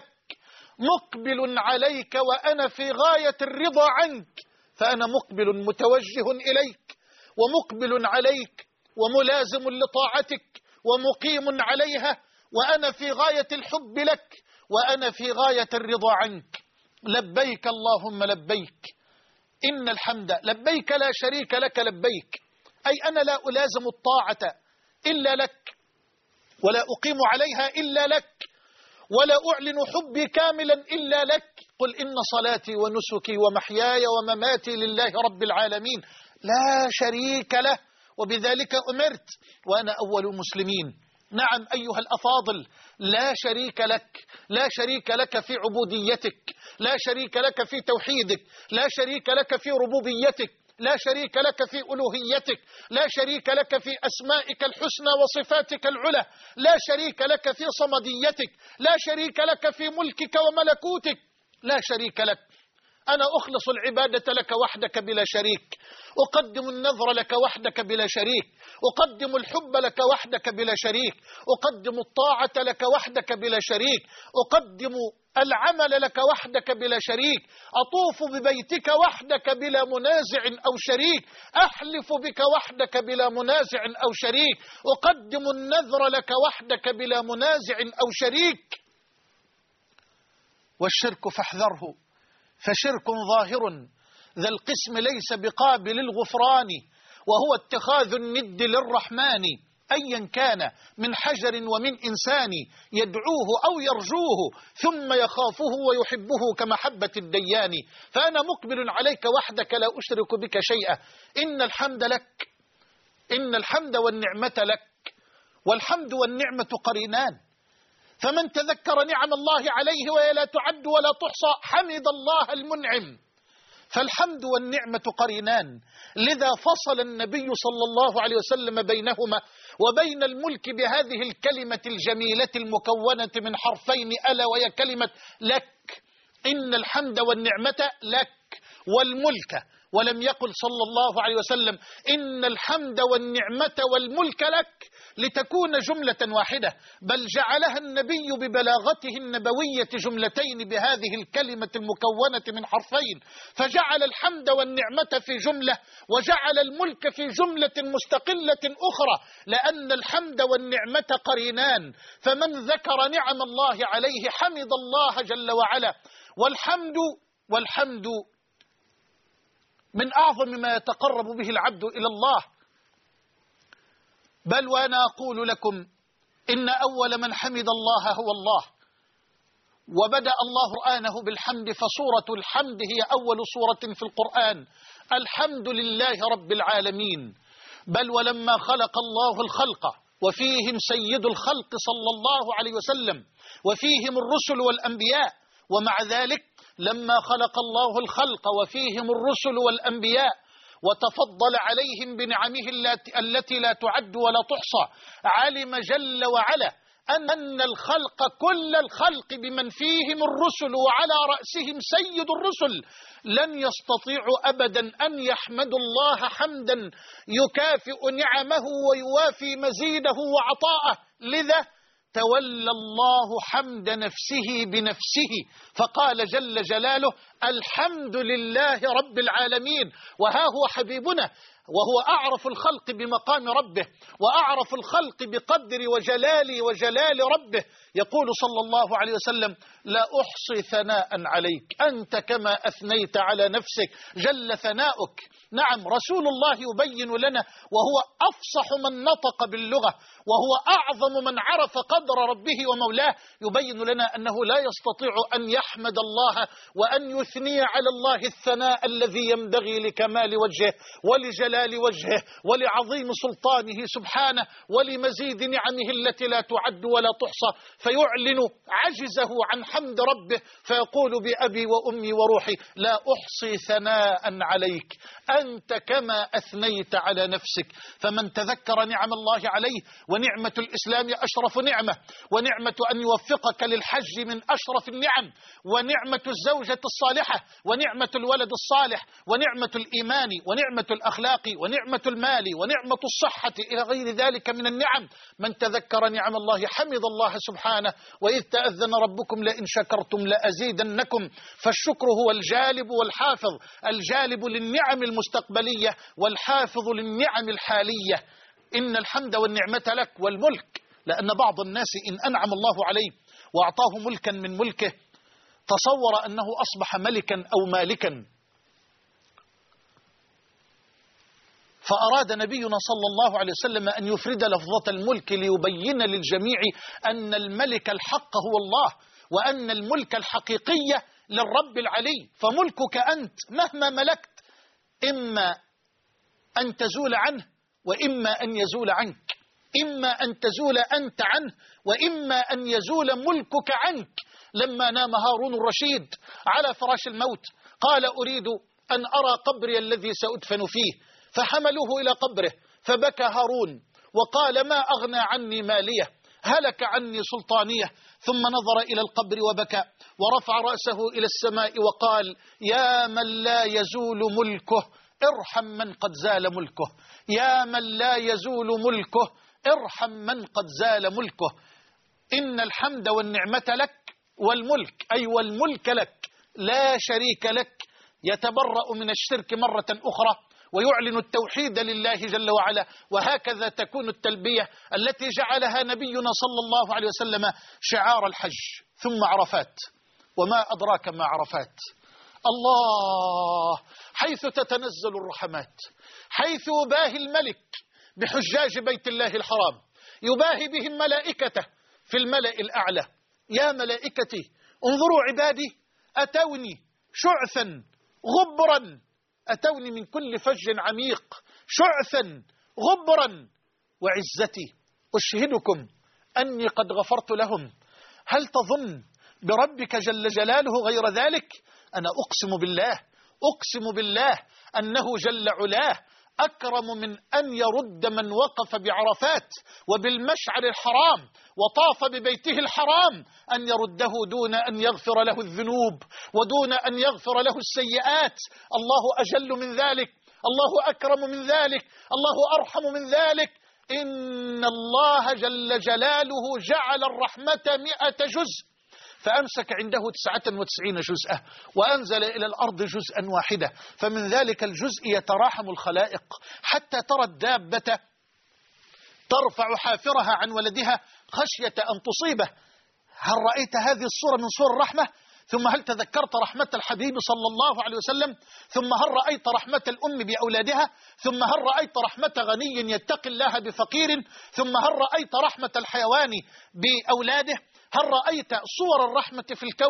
مقبل عليك وأنا في غاية الرضا عنك. فأنا مقبل متوجه إليك ومقبل عليك وملازم لطاعتك ومقيم عليها، وأنا في غاية الحب لك وأنا في غاية الرضا عنك. لبيك اللهم لبيك، إن الحمد لبيك لا شريك لك لبيك، أي أنا لا ألازم الطاعة إلا لك، ولا أقيم عليها إلا لك، ولا أعلن حبي كاملا إلا لك. قل إن صلاتي ونسكي ومحياي ومماتي لله رب العالمين لا شريك له، وبذلك أمرت وأنا أول المسلمين. نعم أيها الأفاضل، لا شريك لك، لا شريك لك في عبوديتك، لا شريك لك في توحيدك، لا شريك لك في ربوبيتك، لا شريك لك في ألوهيتك، لا شريك لك في أسمائك الحسنى وصفاتك العلى، لا شريك لك في صمديتك، لا شريك لك في ملكك وملكوتك، لا شريك لك. أنا أخلص العبادة لك وحدك بلا شريك، أقدم النذر لك وحدك بلا شريك، أقدم الحب لك وحدك بلا شريك، أقدم الطاعة لك وحدك بلا شريك، أقدم العمل لك وحدك بلا شريك، أطوف ببيتك وحدك بلا منازع أو شريك، أحلف بك وحدك بلا منازع أو شريك، أقدم النذر لك وحدك بلا منازع أو شريك. والشرك فاحذره، فشرك ظاهر ذا القسم ليس بقابل الغفران، وهو اتخاذ الند للرحمن أيا كان من حجر ومن إنسان، يدعوه أو يرجوه ثم يخافه ويحبه كمحبة الديان. فأنا مقبل عليك وحدك لا أشرك بك شيئا. إن الحمد لك، إن الحمد والنعمة لك، والحمد والنعمة قرينان. فمن تذكر نعم الله عليه وهي لا تعد ولا تحصى حمد الله المنعم. فالحمد والنعمة قرينان، لذا فصل النبي صلى الله عليه وسلم بينهما وبين الملك بهذه الكلمة الجميلة المكونة من حرفين ألا وهي كلمة لك. إن الحمد والنعمة لك والملك، ولم يقل صلى الله عليه وسلم إن الحمد والنعمة والملك لك لتكون جملة واحدة، بل جعلها النبي ببلاغته النبوية جملتين بهذه الكلمة المكونة من حرفين، فجعل الحمد والنعمة في جملة وجعل الملك في جملة مستقلة أخرى، لأن الحمد والنعمة قرينان. فمن ذكر نعم الله عليه حمد الله جل وعلا. والحمد من أعظم ما يتقرب به العبد إلى الله. بل وأنا أقول لكم إن أول من حمد الله هو الله، وبدأ الله قرآنه بالحمد، فسورة الحمد هي أول سورة في القرآن. الحمد لله رب العالمين. بل ولما خلق الله الخلق وفيهم سيد الخلق صلى الله عليه وسلم وفيهم الرسل والأنبياء، ومع ذلك لما خلق الله الخلق وفيهم الرسل والأنبياء وتفضل عليهم بنعمه التي لا تعد ولا تحصى. علم جل وعلا أن الخلق كل الخلق بمن فيهم الرسل وعلى رأسهم سيد الرسل لن يستطيعوا أبدا أن يحمدوا الله حمدا يكافئ نعمه ويوافي مزيده وعطاءه. لذا تولى الله حمد نفسه بنفسه فقال جل جلاله: الحمد لله رب العالمين. وها هو حبيبنا وهو أعرف الخلق بمقام ربه وأعرف الخلق بقدر وجلال ربه، يقول صلى الله عليه وسلم: لا أحصي ثناء عليك أنت كما أثنيت على نفسك جل ثناؤك. نعم، رسول الله يبين لنا وهو أفصح من نطق باللغة وهو أعظم من عرف قدر ربه ومولاه، يبين لنا أنه لا يستطيع أن يحمد الله وأن يثني على الله الثناء الذي ينبغي لكمال وجهه ولجلال وجهه ولعظيم سلطانه سبحانه ولمزيد نعمه التي لا تعد ولا تحصى، فيعلن عجزه عن حمد ربه فيقول: بأبي وأمي وروحي لا أحصي ثناء عليك أنت كما أثنيت على نفسك. فمن تذكر نعم الله عليه، ونعمة الإسلام أشرف نعمة، ونعمة أن يوفقك للحج من أشرف النعم، ونعمة الزوجة الصالحة، ونعمة الولد الصالح، ونعمة الإيمان، ونعمة الأخلاق، ونعمة المال، ونعمة الصحة إلى غير ذلك من النعم. من تذكر نعم الله حمد الله سبحانه: وإذ تأذن ربكم لئن شكرتم لأزيدنكم. فالشكر هو الجالب والحافظ، الجالب للنعم المستقبلية والحافظ للنعم الحالية. إن الحمد والنعمة لك والملك، لأن بعض الناس إن أنعم الله عليه وأعطاه ملكا من ملكه تصور أنه أصبح ملكا أو مالكا، فأراد نبينا صلى الله عليه وسلم أن يفرد لفظة الملك ليبين للجميع أن الملك الحق هو الله، وأن الملك الحقيقي للرب العلي. فملكك أنت مهما ملكت إما أن تزول عنه وإما أن يزول عنك، إما أن تزول أنت عنه وإما أن يزول ملكك عنك. لما نام هارون الرشيد على فراش الموت قال: أريد أن أرى قبري الذي سأدفن فيه، فحملوه إلى قبره فبكى هارون وقال: ما أغنى عني مالية، هلك عني سلطانية. ثم نظر إلى القبر وبكى ورفع رأسه إلى السماء وقال: يا من لا يزول ملكه ارحم من قد زال ملكه، يا من لا يزول ملكه ارحم من قد زال ملكه. إن الحمد والنعمة لك والملك، أي والملك لك لا شريك لك، يتبرأ من الشرك مرة أخرى ويعلن التوحيد لله جل وعلا. وهكذا تكون التلبية التي جعلها نبينا صلى الله عليه وسلم شعار الحج. ثم عرفات، وما أدراك ما عرفات. الله، حيث تتنزل الرحمات، حيث يباهي الملك بحجاج بيت الله الحرام، يباهي بهم ملائكته في الملأ الأعلى: يا ملائكتي انظروا عبادي أتوني شعثا غبرا، أتوني من كل فج عميق شعثا غبرا، وعزتي أشهدكم أني قد غفرت لهم. هل تظن بربك جل جلاله غير ذلك؟ أنا أقسم بالله أنه جل علاه أكرم من أن يرد من وقف بعرفات وبالمشعر الحرام وطاف ببيته الحرام، أن يرده دون أن يغفر له الذنوب ودون أن يغفر له السيئات. الله أجل من ذلك، الله أكرم من ذلك، الله أرحم من ذلك. إن الله جل جلاله جعل الرحمة 100 جزء فأمسك عنده 99 جزءا وأنزل إلى الأرض جزءا واحدا، فمن ذلك الجزء يتراحم الخلائق حتى ترى الدابة ترفع حافرها عن ولدها خشية أن تصيبه. هل رأيت هذه الصورة من صور الرحمة؟ ثم هل تذكرت رحمة الحبيب صلى الله عليه وسلم؟ ثم هل رأيت رحمة الأم بأولادها؟ ثم هل رأيت رحمة غني يتقي الله بفقير؟ ثم هل رأيت رحمة الحيوان بأولاده؟ هل رأيت صور الرحمة في الكون؟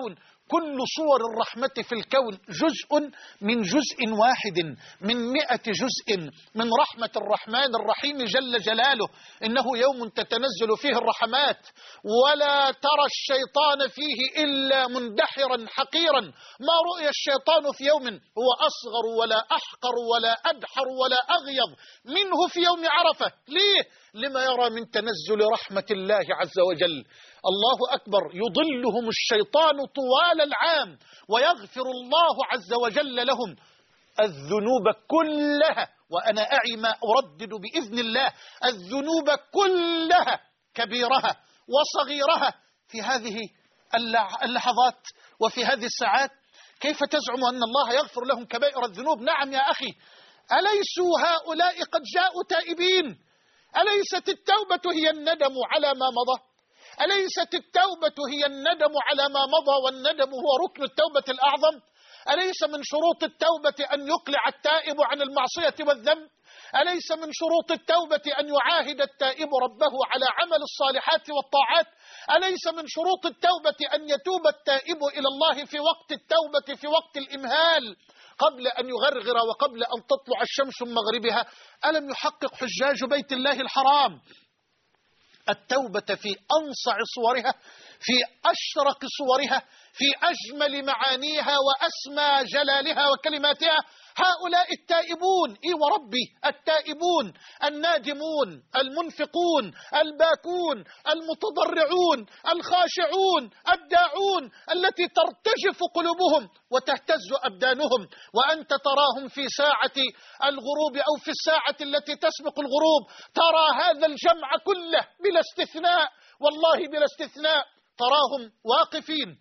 كل صور الرحمة في الكون جزء من جزء واحد من 100 جزء من رحمة الرحمن الرحيم جل جلاله. إنه يوم تتنزل فيه الرحمات ولا ترى الشيطان فيه إلا مندحرا حقيرا. ما رؤي الشيطان في يوم هو أصغر ولا أحقر ولا أدحر ولا أغيظ منه في يوم عرفة. ليه؟ لما يرى من تنزل رحمة الله عز وجل. الله أكبر. يضلهم الشيطان طوال العام ويغفر الله عز وجل لهم الذنوب كلها. وأنا أعي ما أردد بإذن الله، الذنوب كلها كبيرها وصغيرها في هذه اللحظات وفي هذه الساعات. كيف تزعم أن الله يغفر لهم كبائر الذنوب؟ نعم يا أخي، أليسوا هؤلاء قد جاءوا تائبين؟ أليست التوبة هي الندم على ما مضى؟ أليست التوبة هي الندم على ما مضى، والندم هو ركن التوبة الأعظم؟ أليس من شروط التوبة أن يقلع التائب عن المعصية والذنب؟ أليس من شروط التوبة أن يعاهد التائب ربه على عمل الصالحات والطاعات؟ أليس من شروط التوبة أن يتوب التائب إلى الله في وقت التوبة، في وقت الإمهال، قبل أن يغرغر وقبل أن تطلع الشمس من مغربها؟ ألم يحقق حجاج بيت الله الحرام التوبة في أنصع صورها، في أشرق صورها، في أجمل معانيها وأسمى جلالها وكلماتها؟ هؤلاء التائبون، إي وربي التائبون النادمون المنفقون الباكون المتضرعون الخاشعون الداعون، التي ترتجف قلوبهم وتهتز أبدانهم، وأنت تراهم في ساعة الغروب أو في الساعة التي تسبق الغروب، ترى هذا الجمع كله بلا استثناء، والله بلا استثناء، تراهم واقفين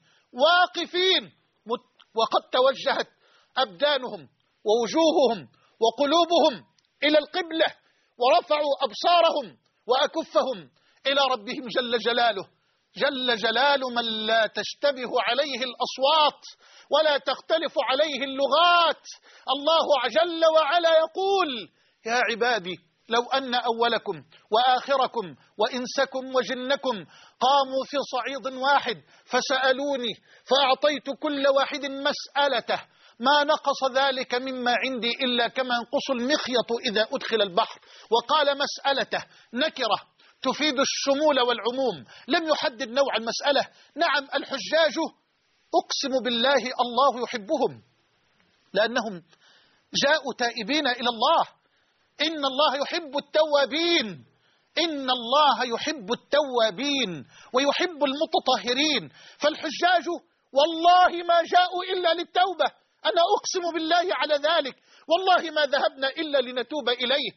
وقد توجهت أبدانهم ووجوههم وقلوبهم إلى القبلة، ورفعوا أبصارهم وأكفهم إلى ربهم جل جلاله. جل جلال من لا تشتبه عليه الأصوات ولا تختلف عليه اللغات. الله جل وعلا يقول: يا عبادي لو أن أولكم وآخركم وإنسكم وجنكم قاموا في صعيد واحد فسألوني فأعطيت كل واحد مسألته ما نقص ذلك مما عندي إلا كما ينقص المخيط إذا أدخل البحر. وقال مسألته نكرة تفيد الشمول والعموم، لم يحدد نوع المسألة. نعم الحجاج أقسم بالله الله يحبهم، لأنهم جاءوا تائبين إلى الله. إن الله يحب التوابين، إن الله يحب التوابين ويحب المتطهرين. فالحجاج والله ما جاءوا إلا للتوبة، أنا أقسم بالله على ذلك. والله ما ذهبنا إلا لنتوب إليه،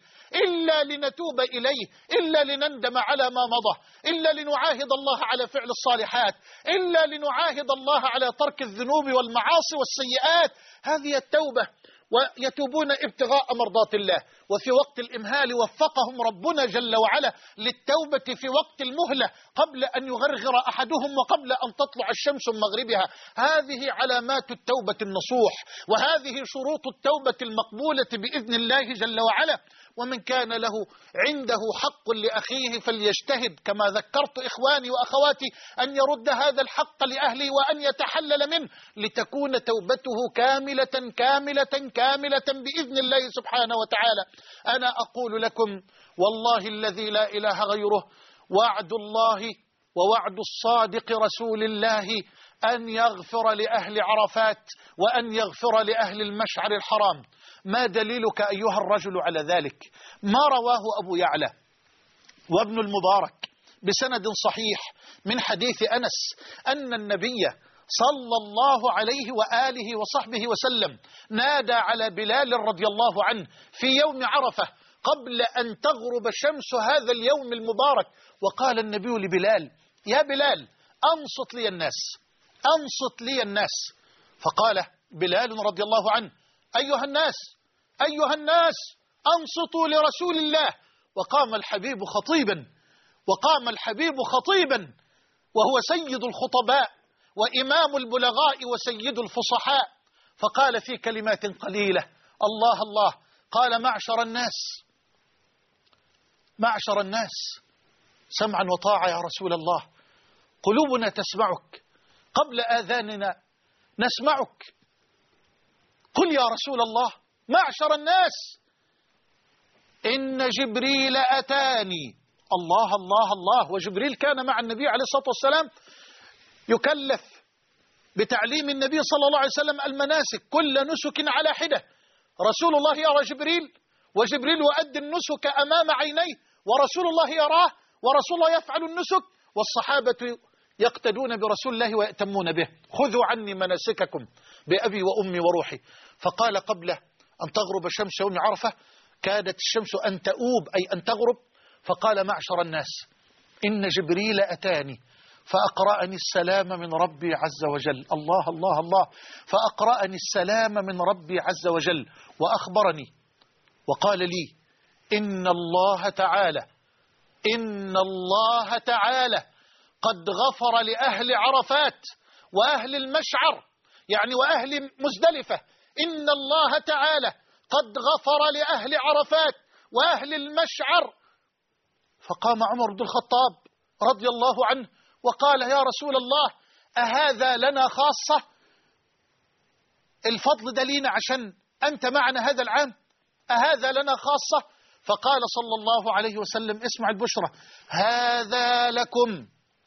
إلا لنندم على ما مضى، إلا لنعاهد الله على فعل الصالحات، إلا لنعاهد الله على ترك الذنوب والمعاصي والسيئات. هذه التوبة، ويتوبون ابتغاء مرضات الله. وفي وقت الإمهال وفقهم ربنا جل وعلا للتوبة في وقت المهلة قبل أن يغرغر أحدهم وقبل أن تطلع الشمس من مغربها. هذه علامات التوبة النصوح، وهذه شروط التوبة المقبولة بإذن الله جل وعلا. ومن كان له عنده حق لأخيه فليجتهد، كما ذكرت إخواني وأخواتي، أن يرد هذا الحق لأهله وأن يتحلل منه، لتكون توبته كاملة كاملة كاملة بإذن الله سبحانه وتعالى. أنا أقول لكم والله الذي لا إله غيره، وعد الله ووعد الصادق رسول الله أن يغفر لأهل عرفات وأن يغفر لأهل المشعر الحرام. ما دليلك أيها الرجل على ذلك؟ ما رواه أبو يعلى وابن المبارك بسند صحيح من حديث أنس أن النبي صلى الله عليه وآله وصحبه وسلم نادى على بلال رضي الله عنه في يوم عرفة قبل أن تغرب شمس هذا اليوم المبارك، وقال النبي لبلال: يا بلال أنصت لي الناس، أنصت لي الناس. فقال بلال رضي الله عنه: أيها الناس، أيها الناس أنصتوا لرسول الله. وقام الحبيب خطيبا، وقام الحبيب خطيبا، وهو سيد الخطباء وإمام البلغاء وسيد الفصحاء، فقال في كلمات قليلة: الله الله. قال: معشر الناس، معشر الناس، سمعا وطاعة يا رسول الله، قلوبنا تسمعك قبل آذاننا نسمعك. قل يا رسول الله معشر الناس إن جبريل أتاني. الله الله الله. وجبريل كان مع النبي عليه الصلاة والسلام يكلف بتعليم النبي صلى الله عليه وسلم المناسك، كل نسك على حدة. رسول الله يرى جبريل، وجبريل يؤدي النسك أمام عينيه، ورسول الله يراه، ورسول الله يفعل النسك، والصحابة يقتدون برسول الله ويأتمون به. خذوا عني مناسككم بأبي وأمي وروحي. فقال قبل أن تغرب شمس يوم عرفة كادت الشمس أن تؤوب أي أن تغرب، فقال معشر الناس إن جبريل أتاني فأقرأني السلام من ربي عز وجل. الله الله الله. فأقرأني السلام من ربي عز وجل وأخبرني وقال لي إن الله تعالى قد غفر لأهل عرفات وأهل المشعر، يعني وأهل مزدلفة. إن الله تعالى قد غفر لأهل عرفات وأهل المشعر. فقام عمر بن الخطاب رضي الله عنه وقال يا رسول الله أهذا لنا خاصة؟ الفضل ده لينا عشان أنت معنا هذا العام، أهذا لنا خاصة؟ فقال صلى الله عليه وسلم اسمع البشرى هذا لكم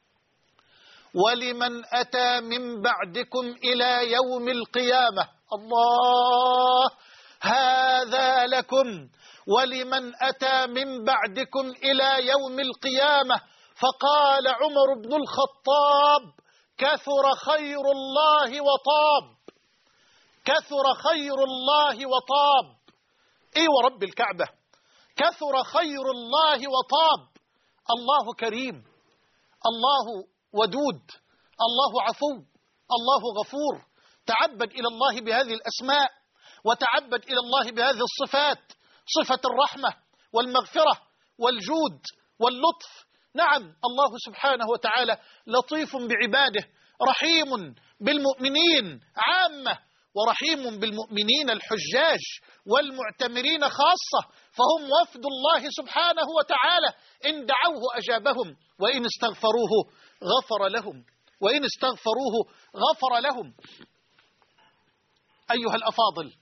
ولمن أتى من بعدكم إلى يوم القيامة. الله. هذا لكم ولمن أتى من بعدكم إلى يوم القيامة. فقال عمر بن الخطاب كثر خير الله وطاب، كثر خير الله وطاب. إيه ورب الكعبة كثر خير الله وطاب. الله كريم، الله ودود، الله عفو، الله غفور. تعبد إلى الله بهذه الأسماء، وتعبد إلى الله بهذه الصفات، صفة الرحمة والمغفرة والجود واللطف. نعم الله سبحانه وتعالى لطيف بعباده، رحيم بالمؤمنين عامة، ورحيم بالمؤمنين الحجاج والمعتمرين خاصة، فهم وفد الله سبحانه وتعالى. إن دعوه أجابهم، وإن استغفروه غفر لهم، وإن استغفروه غفر لهم. أيها الأفاضل،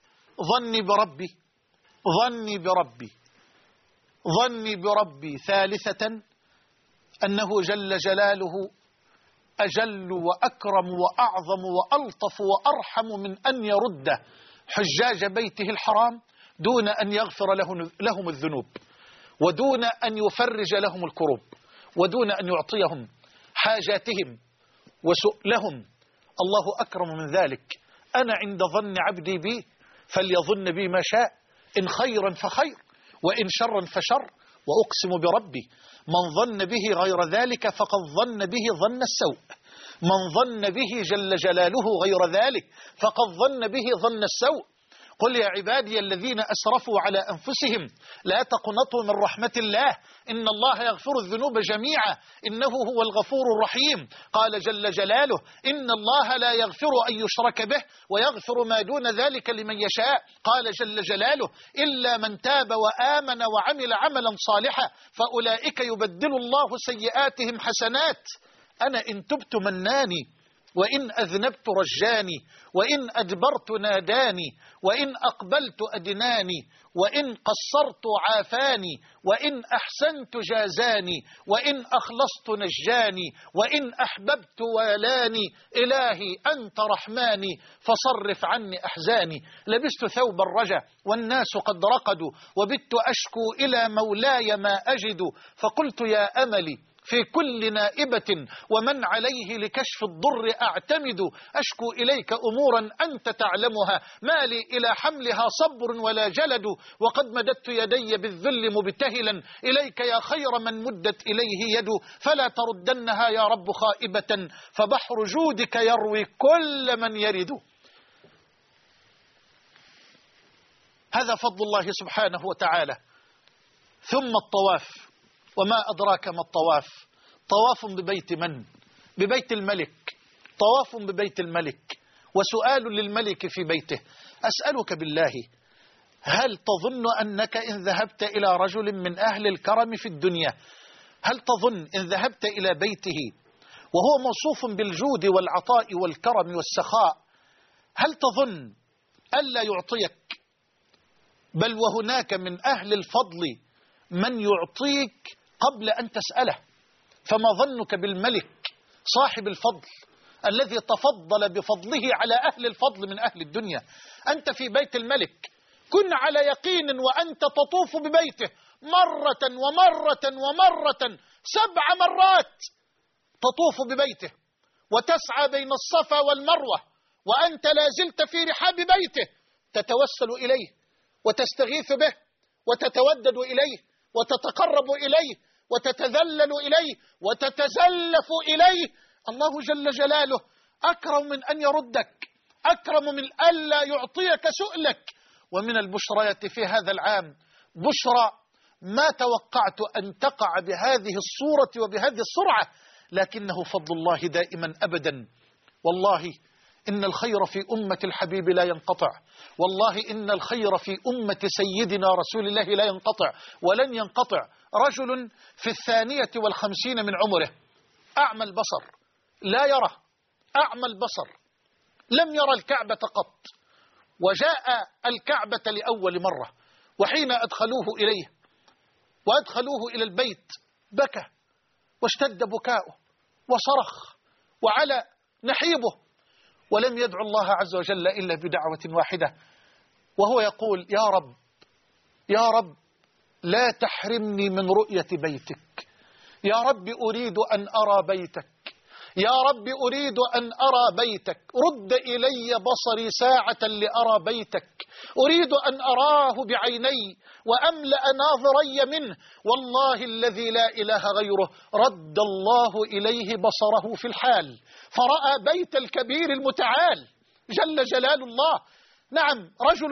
ظني بربي ثالثة أنه جل جلاله أجل وأكرم وأعظم وألطف وأرحم من أن يرد حجاج بيته الحرام دون أن يغفر لهم الذنوب، ودون أن يفرج لهم الكروب، ودون أن يعطيهم حاجاتهم وسؤلهم. الله أكرم من ذلك. أنا عند ظن عبدي بي فليظن بي ما شاء، إن خيرا فخير وإن شرا فشر. وأقسم بربي من ظن به غير ذلك فقد ظن به ظن السوء، من ظن به جل جلاله غير ذلك فقد ظن به ظن السوء. قل يا عبادي الذين أسرفوا على أنفسهم لا تقنطوا من رحمة الله إن الله يغفر الذنوب جميعا إنه هو الغفور الرحيم. قال جل جلاله إن الله لا يغفر أن يشرك به ويغفر ما دون ذلك لمن يشاء. قال جل جلاله إلا من تاب وآمن وعمل عملا صالحا فأولئك يبدل الله سيئاتهم حسنات. أنا إن تبت مناني، وإن أذنبت رجاني، وإن أدبرت ناداني، وإن أقبلت أدناني، وإن قصرت عافاني، وإن أحسنت جازاني، وإن أخلصت نجاني، وإن أحببت والاني. إلهي أنت رحماني فصرف عني أحزاني. لبست ثوب الرجا والناس قد رقدوا، وبت أشكو إلى مولاي ما أجد. فقلت يا أملي في كل نائبة ومن عليه لكشف الضر أعتمد. أشكو إليك أمورا أنت تعلمها ما لي إلى حملها صبر ولا جلد. وقد مددت يدي بالذل مبتهلا إليك يا خير من مدت إليه يد. فلا تردنها يا رب خائبة فبحر جودك يروي كل من يرد. هذا فضل الله سبحانه وتعالى. ثم الطواف، وما أدراك ما الطواف؟ طواف ببيت من؟ ببيت الملك. طواف ببيت الملك وسؤال للملك في بيته. أسألك بالله، هل تظن أنك إن ذهبت إلى رجل من أهل الكرم في الدنيا، هل تظن إن ذهبت إلى بيته وهو موصوف بالجود والعطاء والكرم والسخاء، هل تظن ألا يعطيك؟ بل وهناك من أهل الفضل من يعطيك قبل أن تسأله، فما ظنك بالملك صاحب الفضل الذي تفضل بفضله على أهل الفضل من أهل الدنيا. أنت في بيت الملك، كن على يقين وأنت تطوف ببيته مرة ومرة ومرة 7 مرات، تطوف ببيته وتسعى بين الصفا والمروة وأنت لا زلت في رحاب بيته، تتوسل إليه وتستغيث به وتتودد إليه وتتقرب إليه وتتذلل إليه وتتزلف إليه. الله جل جلاله أكرم من أن يردك، أكرم من ألا يعطيك سؤلك. ومن البشريات في هذا العام بشرى ما توقعت أن تقع بهذه الصورة وبهذه السرعة، لكنه فضل الله دائما أبدا. والله إن الخير في أمة الحبيب لا ينقطع، والله إن الخير في أمة سيدنا رسول الله لا ينقطع ولن ينقطع. رجل في 52 من عمره، أعمى البصر، لا يرى، أعمى البصر، لم يرى الكعبة قط، وجاء الكعبة لأول مرة، وحين أدخلوه إليه وأدخلوه إلى البيت بكى واشتد بكاؤه وصرخ وعلى نحيبه، ولم يدعو الله عز وجل إلا بدعوة واحدة، وهو يقول: يا رب يا رب لا تحرمني من رؤية بيتك، يا رب أريد أن أرى بيتك، يا رب أريد أن أرى بيتك، رد إلي بصري ساعة لأرى بيتك، أريد أن أراه بعيني وأملأ ناظري منه. والله الذي لا إله غيره رد الله إليه بصره في الحال، فرأى بيت الكبير المتعال جل جلال الله. نعم، رجل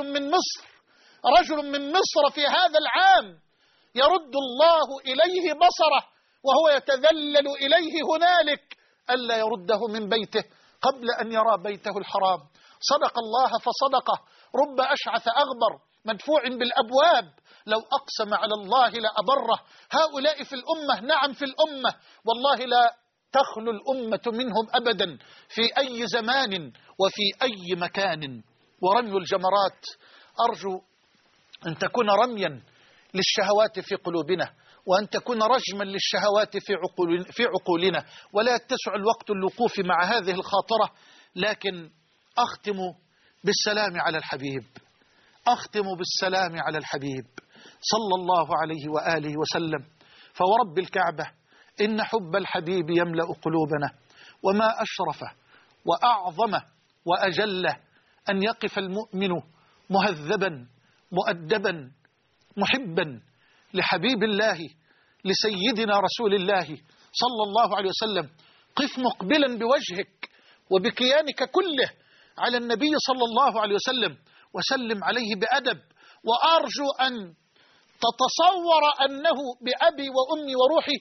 من مصر في هذا العام يرد الله إليه بصره وهو يتذلل إليه هنالك ألا يرده من بيته قبل أن يرى بيته الحرام. صدق الله فصدقه، رب أشعث أغبر مدفوع بالأبواب لو أقسم على الله لأبره. هؤلاء في الأمة، نعم في الأمة، والله لا تخلو الأمة منهم أبدا في أي زمان وفي أي مكان. ورمي الجمرات أرجو أن تكون رميا للشهوات في قلوبنا، وأن تكون رجما للشهوات في عقولنا، ولا يتسع الوقت الوقوف مع هذه الخاطرة، لكن أختم بالسلام على الحبيب، أختم بالسلام على الحبيب صلى الله عليه وآله وسلم. فورب الكعبة إن حب الحبيب يملأ قلوبنا، وما أشرف وأعظم وأجل أن يقف المؤمن مهذبا مؤدبا محبا لحبيب الله لسيدنا رسول الله صلى الله عليه وسلم. قف مقبلا بوجهك وبكيانك كله على النبي صلى الله عليه وسلم وسلم عليه بأدب، وأرجو أن تتصور أنه بأبي وأمي وروحي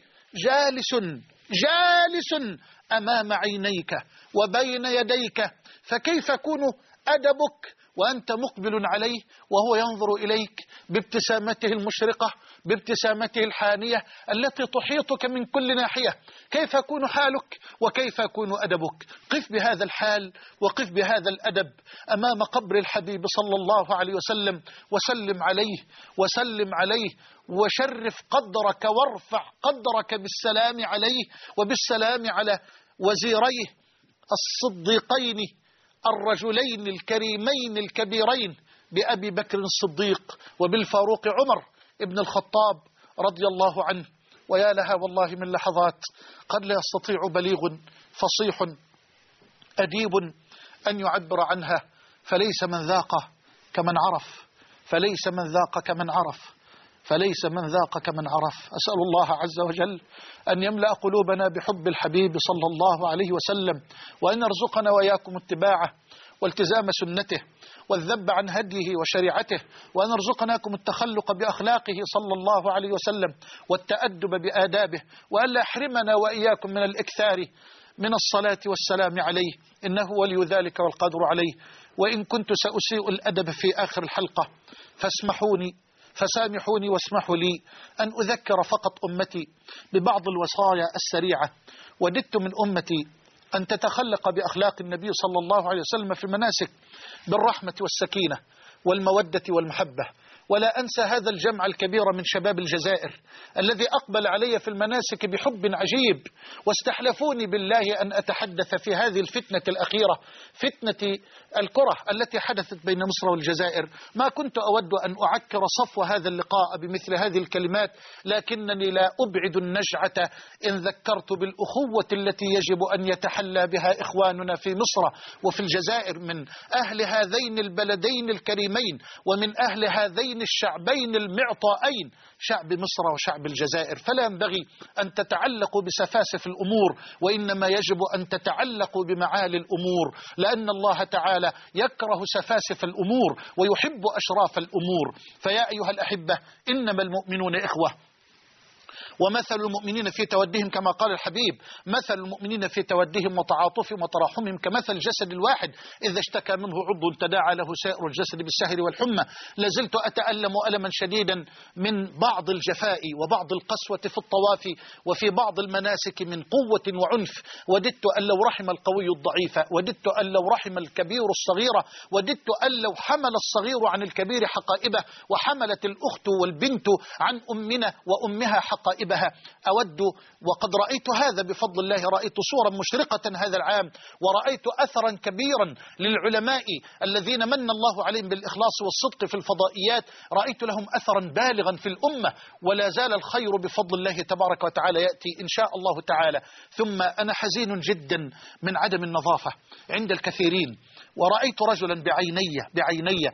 جالس أمام عينيك وبين يديك، فكيف يكون أدبك وأنت مقبل عليه وهو ينظر إليك بابتسامته المشرقة، بابتسامته الحانية التي تحيطك من كل ناحية؟ كيف يكون حالك وكيف يكون أدبك؟ قف بهذا الحال وقف بهذا الأدب أمام قبر الحبيب صلى الله عليه وسلم، وسلم عليه وشرف قدرك وارفع قدرك بالسلام عليه وبالسلام على وزيريه الصديقين الرجلين الكريمين الكبيرين بأبي بكر الصديق وبالفاروق عمر ابن الخطاب رضي الله عنه. ويا لها والله من لحظات قد لا يستطيع بليغ فصيح أديب أن يعبر عنها، فليس من ذاق كمن عرف، فليس من ذاق كمن عرف، فليس من ذاق كمن عرف. أسأل الله عز وجل أن يملأ قلوبنا بحب الحبيب صلى الله عليه وسلم، وأن يرزقنا وإياكم اتباعه والتزام سنته والذب عن هديه وشريعته، وأن يرزقناكم التخلق بأخلاقه صلى الله عليه وسلم والتأدب بآدابه، وأن لا يحرمنا وإياكم من الإكثار من الصلاة والسلام عليه، إنه ولي ذلك والقادر عليه. وإن كنت سأسيء الأدب في آخر الحلقة فاسمحوني فسامحوني واسمحوا لي أن أذكر فقط أمتي ببعض الوصايا السريعة. وددت من أمتي أن تتخلق بأخلاق النبي صلى الله عليه وسلم في المناسك بالرحمة والسكينة والمودة والمحبة. ولا أنسى هذا الجمع الكبير من شباب الجزائر الذي أقبل علي في المناسك بحب عجيب، واستحلفوني بالله أن أتحدث في هذه الفتنة الأخيرة، فتنة الكرة التي حدثت بين مصر والجزائر. ما كنت أود أن أعكر صفو هذا اللقاء بمثل هذه الكلمات، لكنني لا أبعد النجعة إن ذكرت بالأخوة التي يجب أن يتحلى بها إخواننا في مصر وفي الجزائر من أهل هذين البلدين الكريمين ومن أهل هذين الشعبين المعطائين، شعب مصر وشعب الجزائر. فلا ينبغي أن تتعلقوا بسفاسف الأمور، وإنما يجب أن تتعلقوا بمعالي الأمور، لأن الله تعالى يكره سفاسف الأمور ويحب أشراف الأمور. فيا أيها الأحبة، إنما المؤمنون إخوة، ومثل المؤمنين في تودهم كما قال الحبيب، مثل المؤمنين في تودهم وتعاطفهم وتراحمهم كمثل الجسد الواحد إذا اشتكى منه عضو تداعى له سائر الجسد بالسهر والحمى. لازلت أتألم ألما شديدا من بعض الجفاء وبعض القسوة في الطواف وفي بعض المناسك من قوة وعنف. وددت أن لو رحم القوي الضعيف، وددت أن لو رحم الكبير الصغير، وددت أن لو حمل الصغير عن الكبير حقائبه، وحملت الأخت والبنت عن أمنا وأمها حقائبها. أود، وقد رأيت هذا بفضل الله، رأيت صورا مشرقة هذا العام، ورأيت أثرا كبيرا للعلماء الذين من الله عليهم بالإخلاص والصدق في الفضائيات، رأيت لهم أثرا بالغا في الأمة، ولا زال الخير بفضل الله تبارك وتعالى يأتي إن شاء الله تعالى. ثم أنا حزين جدا من عدم النظافة عند الكثيرين، ورأيت رجلا بعيني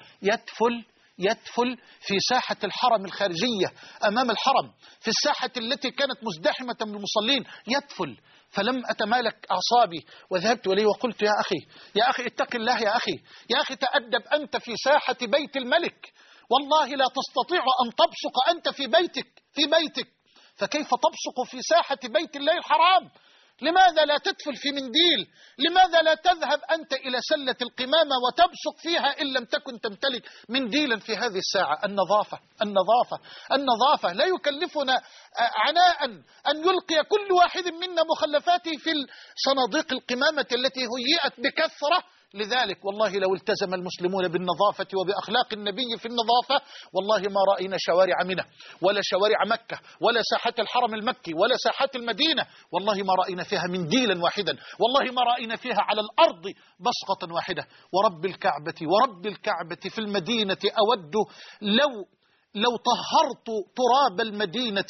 يدفل في ساحة الحرم الخارجية أمام الحرم، في الساحة التي كانت مزدحمة بالمصلين، يدفل. فلم أتمالك أعصابي وذهبت إليه وقلت: يا أخي اتق الله، يا أخي تأدب، أنت في ساحة بيت الملك، والله لا تستطيع أن تبصق أنت في بيتك، فكيف تبصق في ساحة بيت الله الحرام؟ لماذا لا تدفل في منديل؟ لماذا لا تذهب أنت إلى سلة القمامة وتبصق فيها إن لم تكن تمتلك منديلا في هذه الساعة؟ النظافة لا يكلفنا عناء أن يلقي كل واحد منا مخلفاته في صناديق القمامة التي هيئت بكثرة. لذلك والله لو التزم المسلمون بالنظافة وبأخلاق النبي في النظافة، والله ما رأينا شوارع منى ولا شوارع مكة ولا ساحات الحرم المكي ولا ساحات المدينة، والله ما رأينا فيها منديلا واحدا، والله ما رأينا فيها على الأرض بصقة واحدة. ورب الكعبة في المدينة أود لو طهرت تراب المدينة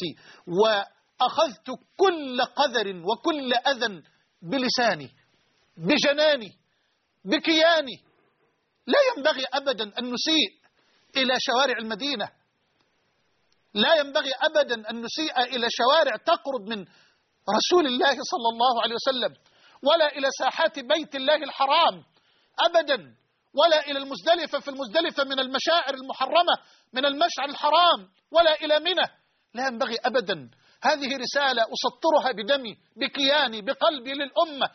وأخذت كل قذر وكل أذى بلساني بجناني بكياني. لا ينبغي أبدا أن نسيء إلى شوارع المدينة، لا ينبغي أبدا أن نسيء إلى شوارع تقرب من رسول الله صلى الله عليه وسلم، ولا إلى ساحات بيت الله الحرام أبدا، ولا إلى المزدلفة، في المزدلفة من المشاعر المحرمة من المشعر الحرام، ولا إلى منى. لا ينبغي أبدا. هذه رسالة أسطرها بدمي بكياني بقلبي للأمة: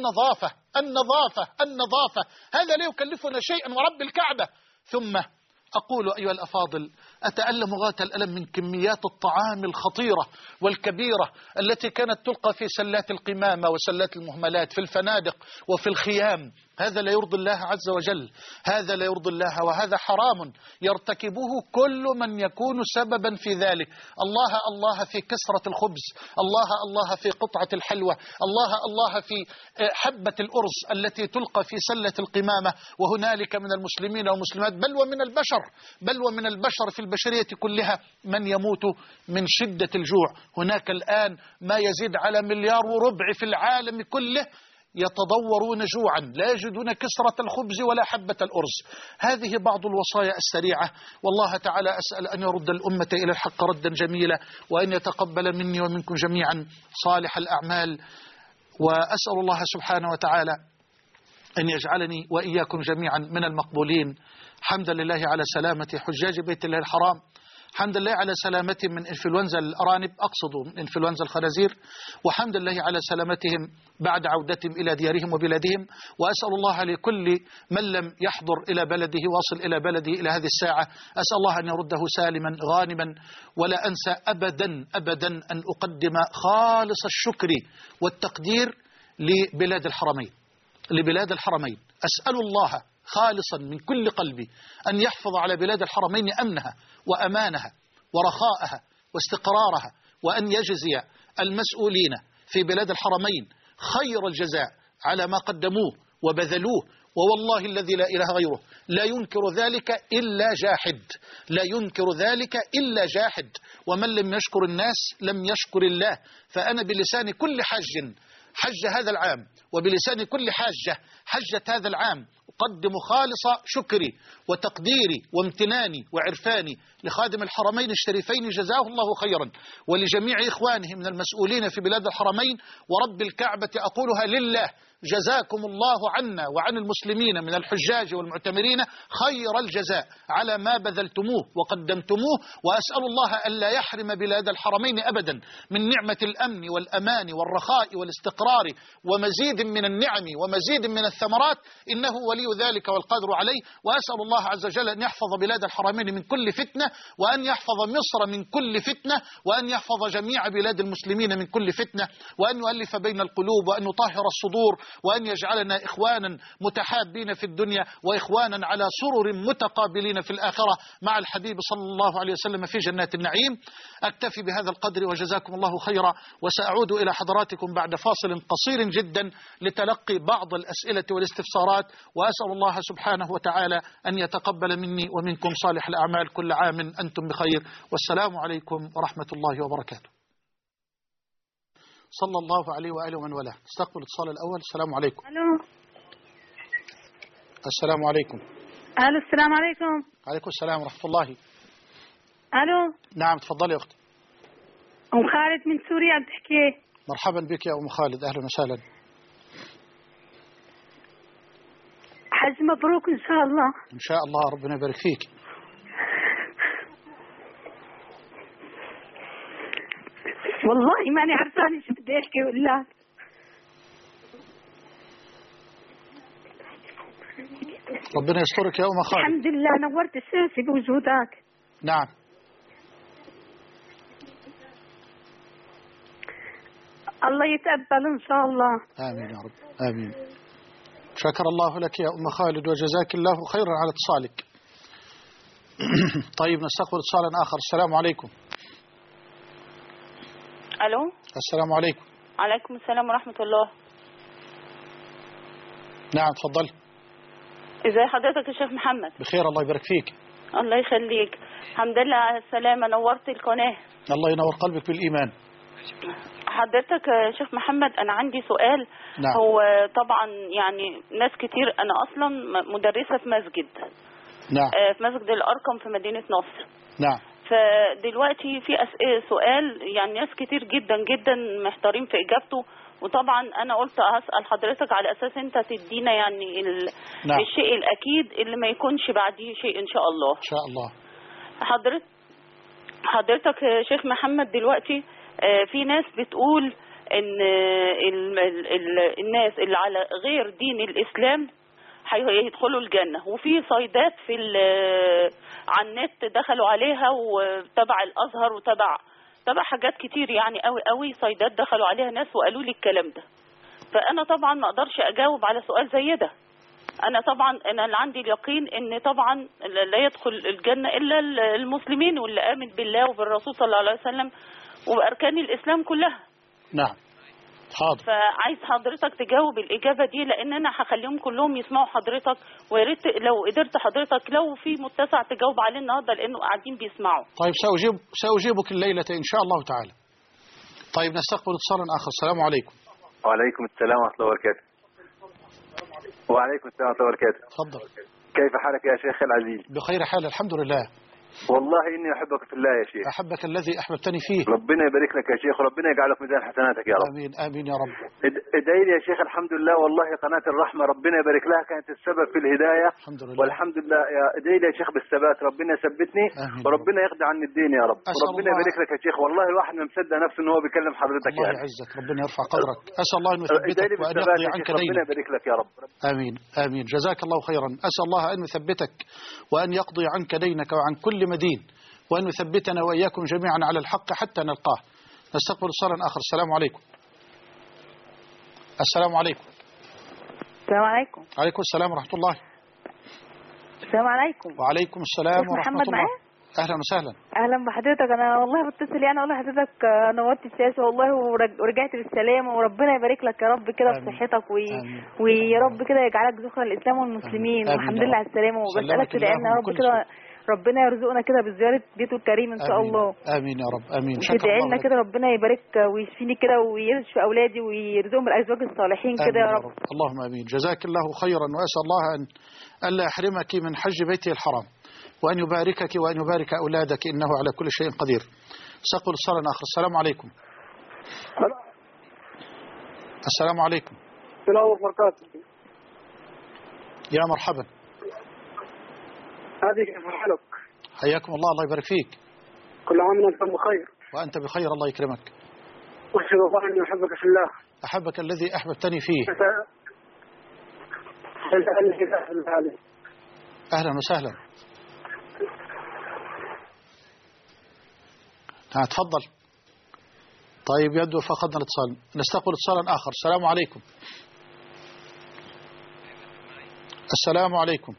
النظافة. هذا لا يكلفنا شيئا ورب الكعبة. ثم أقول أيها الأفاضل، أتألم غاية الألم من كميات الطعام الخطيرة والكبيرة التي كانت تلقى في سلات القمامة وسلات المهملات في الفنادق وفي الخيام. هذا لا يرضي الله عز وجل، هذا لا يرضي الله، وهذا حرام يرتكبه كل من يكون سببا في ذلك. الله في كسرة الخبز، الله في قطعة الحلوى، الله في حبة الأرز التي تلقى في سلة القمامة. وهنالك من المسلمين والمسلمات بل ومن البشر في البشرية كلها من يموت من شدة الجوع. هناك الآن ما يزيد على 1.25 مليار في العالم كله يتضورون جوعا، لا يجدون كسرة الخبز ولا حبة الأرز. هذه بعض الوصايا السريعة، والله تعالى أسأل أن يرد الأمة إلى الحق ردا جميلا، وأن يتقبل مني ومنكم جميعا صالح الأعمال. وأسأل الله سبحانه وتعالى أن يجعلني وإياكم جميعا من المقبولين. حمدا لله على سلامة حجاج بيت الله الحرام، حمد لله على سلامتهم من إنفلونزا الأرانب، أقصد من إنفلونزا الخنازير، وحمد لله على سلامتهم بعد عودتهم إلى ديارهم وبلادهم. وأسأل الله لكل من لم يحضر إلى بلده واصل إلى بلده إلى هذه الساعة، أسأل الله أن يرده سالما غانما. ولا أنسى أبدا أبدا أن أقدم خالص الشكر والتقدير لبلاد الحرمين. أسأل الله خالصا من كل قلبي أن يحفظ على بلاد الحرمين أمنها وأمانها ورخاءها واستقرارها، وأن يجزي المسؤولين في بلاد الحرمين خير الجزاء على ما قدموه وبذلوه. ووالله الذي لا إله غيره لا ينكر ذلك إلا جاحد. ومن لم يشكر الناس لم يشكر الله. فأنا بلسان كل حج هذا العام وبلسان كل حجة هذا العام أقدم خالص شكري وتقديري وامتناني وعرفاني لخادم الحرمين الشريفين جزاه الله خيرا، ولجميع إخوانه من المسؤولين في بلاد الحرمين. ورب الكعبة أقولها لله، جزاكم الله عنا وعن المسلمين من الحجاج والمعتمرين خير الجزاء على ما بذلتموه وقدمتموه. وأسأل الله ألا يحرم بلاد الحرمين أبدا من نعمة الأمن والأمان والرخاء والاستقرار ومزيد من النعم ومزيد من الثمرات، إنه ولي ذلك والقادر عليه. وأسأل الله عز وجل أن يحفظ بلاد الحرمين من كل فتنة، وأن يحفظ مصر من كل فتنة، وأن يحفظ جميع بلاد المسلمين من كل فتنة، وأن يؤلف بين القلوب، وأن يطهر الصدور، وأن يجعلنا إخوانا متحابين في الدنيا وإخوانا على سرر متقابلين في الآخرة مع الحبيب صلى الله عليه وسلم في جنات النعيم. أكتفي بهذا القدر وجزاكم الله خيرا، وسأعود إلى حضراتكم بعد فاصل قصير جدا لتلقي بعض الأسئلة والاستفسارات. وأسأل الله سبحانه وتعالى أن يتقبل مني ومنكم صالح الأعمال. كل عام أنتم بخير، والسلام عليكم ورحمة الله وبركاته. صلى الله عليه وآله ومن والاه. استقبل الاتصال الأول. السلام عليكم. الو. السلام عليكم. الو السلام عليكم. عليكم السلام ورحمة الله. الو. نعم تفضلي يا أختي. أم خالد من سوريا عم تحكي. مرحبا بك يا أم خالد، أهلا وسهلا. حج مبروك إن شاء الله. إن شاء الله، ربنا يبارك فيك. والله ماني عرفانة شو بدي أحكي ولا. ربنا يسترك يا أم خالد. الحمد لله نورت الشاشة بوجودك. نعم. الله يتقبل إن شاء الله. آمين يا رب، آمين. شكر الله لك يا أم خالد وجزاك الله خيرا على اتصالك. طيب نستقبل اتصالا آخر. السلام عليكم. الو. السلام عليكم. عليكم السلام ورحمة الله. نعم تفضل. ازي حضرتك يا شيخ محمد؟ بخير الله يبارك فيك. الله يخليك. الحمد لله على السلامة، نورت القناة. الله ينور قلبك بالإيمان. حضرتك يا شيخ محمد أنا عندي سؤال. نعم. هو طبعا يعني ناس كتير، أنا أصلا مدرسة في مسجد. نعم. في مسجد الأرقم في مدينة نصر. نعم. فدلوقتي في سؤال يعني ناس كتير جدا جدا محتارين في إجابته، وطبعا أنا قلت هسأل حضرتك على أساس أنت تدينا يعني نعم. الشيء الأكيد اللي ما يكونش بعديه شيء إن شاء الله. إن شاء الله. حضرتك يا شيخ محمد دلوقتي في ناس بتقول ان الناس اللي على غير دين الاسلام هيدخلوا الجنة، وفي صيدات على النت دخلوا عليها وتبع الازهر وتبع حاجات كتير يعني قوي صيدات دخلوا عليها ناس وقالوا لي الكلام ده. فانا طبعا ما اقدرش اجاوب على سؤال زي ده. انا اللي عندي اليقين ان طبعا لا يدخل الجنة الا المسلمين واللي امن بالله وبالرسول صلى الله عليه وسلم وبأركان الإسلام كلها. نعم. حاضر. فعايز حضرتك تجاوب الإجابة دي، لأن أنا هخليهم كلهم يسمعوا حضرتك، ويا ريت لو قدرت حضرتك لو في متسع تجاوب عليه النهارده لأنه قاعدين بيسمعوا. طيب سأجيبك الليلة إن شاء الله تعالى. طيب نستقبل اتصالا آخر. السلام عليكم. وعليكم السلام ورحمة الله وبركاته. وعليكم السلام ورحمة الله وبركاته. تفضل. كيف حالك يا شيخ العزيز؟ بخير حال الحمد لله. والله إني أحبك في الله يا شيخ. أحبك الذي أحببتني فيه. ربنا يبارك لك يا شيخ، وربنا يجعلك ميزان حسناتك يا رب. آمين آمين يا رب. ادعي لي يا شيخ. الحمد لله والله قناة الرحمة ربنا يبارك لها كانت السبب في الهداية. الحمد لله. والحمد لله. ادعي لي يا شيخ بالثبات، ربنا يثبتني وربنا يقضي عني الدين يا رب. وربنا يبارك لك يا شيخ. والله الواحد ما مصدق نفسه ان هو بيكلم حضرتك. الله يعني يعزك، ربنا يرفع قدرك. أسأل الله أن يثبتك وأن يقضي عنك دينك. ربنا يبارك لك يا رب. آمين آمين. جزاك الله خيرا. أسأل الله أن يثبتك وأن يقضي عنك دينك وعن كل مدين، وأن يثبتنا وإياكم جميعا على الحق حتى نلقاه. نستقبل اتصالا آخر. السلام عليكم. السلام عليكم. السلام عليكم. عليكم السلام ورحمة الله. السلام عليكم. وعليكم السلام ورحمة محمد الله. معايا؟ أهلا وسهلا. اهلا بحضرتك. انا والله بتصل يعني اقول لحضرتك نورت الشاشه والله ورجعت بالسلامه، وربنا يبارك لك يا رب كده في صحتك ويا رب كده يجعلك ذخر الاسلام والمسلمين. والحمد لله على السلامه. وبسالك تدعي لنا يا رب كده ربنا يرزقنا كده بزياره بيته الكريم ان شاء الله. امين يا رب. امين. شكرا. تدعي لنا كده ربنا يبارك ويشفيني كده ويشفي اولادي ويرزقهم بالازواج الصالحين كده يا رب. اللهم امين. جزاك الله خيرا، واسال الله ان الا يحرمك من حج بيته الحرام، وأن يباركك وأن يبارك أولادك، إنه على كل شيء قدير. سأقول اتصالا آخر. السلام عليكم. السلام عليكم. السلام وبركاته. يا مرحبا. هذه كيف حالك؟ حياكم الله. الله يبارك فيك. كل عام وأنت بخير. وأنت بخير. الله يكرمك. أشهد الله أني أحبك في الله. أحبك الذي أحببتني فيه. أهلا وسهلا. تفضل. طيب يبدو فقدنا الاتصال. نستقبل اتصالا آخر. السلام عليكم. السلام عليكم.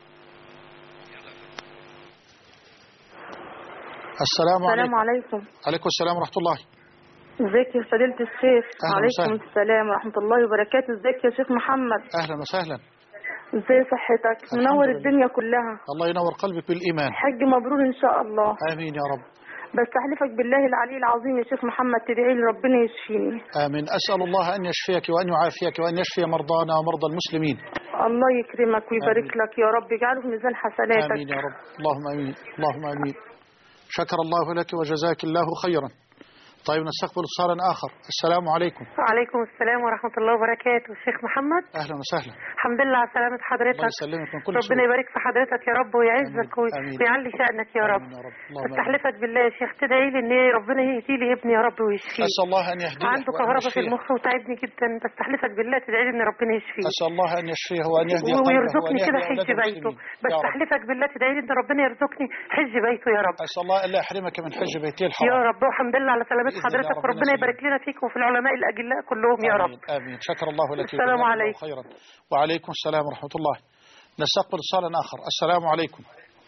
السلام عليكم. عليكم السلام ورحمة الله. ازيك يا فضيلة الشيخ؟ وعليكم السلام ورحمة الله وبركاته. ازيك يا شيخ محمد؟ أهلا وسهلا. ازاي صحتك؟ منور الدنيا كلها. الله ينور قلبك بالإيمان. حج مبرور إن شاء الله. آمين يا رب. بس أحلفك بالله العلي العظيم يا شيخ محمد تدعي لي ربنا يشفيني. آمين. أسأل الله أن يشفيك وأن يعافيك وأن يشفي مرضانا ومرضى المسلمين. الله يكرمك ويبارك لك يا رب، يجعله في ميزان حسناتك. آمين يا رب. اللهم آمين. اللهم آمين. شكر الله لك وجزاك الله خيرا. طيب نستقبل اتصالا آخر. السلام عليكم. وعليكم السلام ورحمة الله وبركاته. الشيخ محمد. أهلا وسهلا. الحمد لله على سلامة حضرتك. الله يسلمك من كل ربنا يبارك في حضرتك يا رب ويعزك ويعلي شأنك يا رب. استحلفك بالله يا شيخ تدعي لي ان ربنا يهدي لي ابني يا رب ويشفيه. أسأل الله أن يهديه. عنده كهرباء في المخ وتعبني جدا، بستحلفك بالله تدعي لي ان ربنا يشفيه. أسأل الله أن يشفيه وأن يهدي قلبه ويرزقني كده حج بيته. بستحلفك بالله تدعي لي ان ربنا يرزقني حج بيته يا رب. أسأل الله ألا يحرمك من حج بيته الحرام يا رب. والحمد لله على سلامة حضرتك، وربنا يبارك لنا فيك وفي العلماء الأجلاء كلهم يا رب. آمين. شكر الله لك. السلام عليكم. خيرا. وعليكم السلام ورحمة الله. نستقبل اتصالا آخر. السلام عليكم.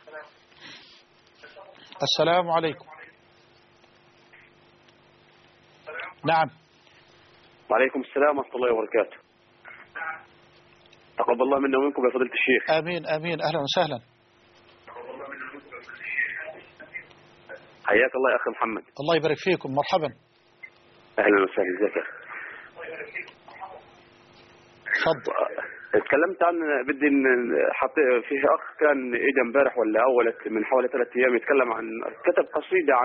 السلام عليكم. نعم. وعليكم السلام ورحمة الله وبركاته. تقبل الله منا ومنكم يا فضيلة الشيخ. آمين آمين. أهلا وسهلا. حياك الله يا أخي محمد. الله يبارك فيكم. مرحبا. أهلا وسهلا. ازيك يا أخي؟ تفضل. اتكلمت عن بدي فيه أخ كان اجى امبارح ولا أولت من حوالي 3 أيام يتكلم عن كتب قصيدة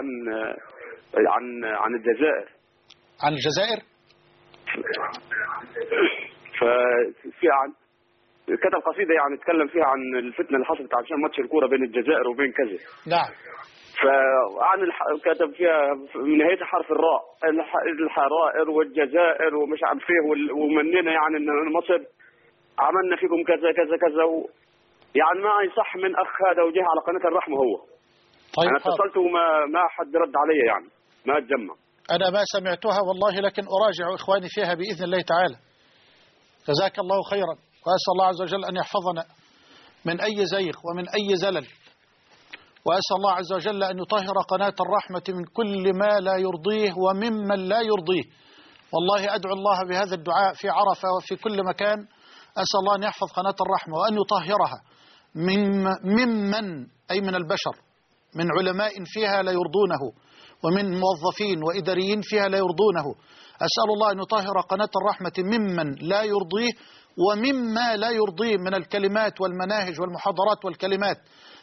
عن الجزائر. عن الجزائر؟ ففي كتب قصيدة يعني يتكلم فيها عن الفتنة اللي حصلت عشان ماتش الكورة بين الجزائر وبين كذا. نعم. فعن كتب فيها من نهاية حرف الراء الحرائر والجزائر ومش عارف ايه ومننا يعني ان مصر عملنا فيكم كذا كذا كذا يعني ما يصح من اخ هذا وجه على قناة الرحمة هو. طيب انا اتصلت وما حد رد علي يعني ما اتجمع. انا ما سمعتها والله، لكن اراجع اخواني فيها باذن الله تعالى. جزاك الله خيرا، واسال الله عز وجل ان يحفظنا من اي زيغ ومن اي زلل، وأسأل الله عز وجل أن يطهر قناة الرحمة من كل ما لا يرضيه وممن لا يرضيه. والله أدعو الله بهذا الدعاء في عرفة وفي كل مكان. أسأل الله أن يحفظ قناة الرحمة وأن يطهرها ممن أي من البشر، من علماء فيها لا يرضونه، ومن موظفين وإداريين فيها لا يرضونه. أسأل الله أن يطهر قناة الرحمة ممن لا يرضيه ومما لا يرضيه من الكلمات والمناهج والمحاضرات والكلمات.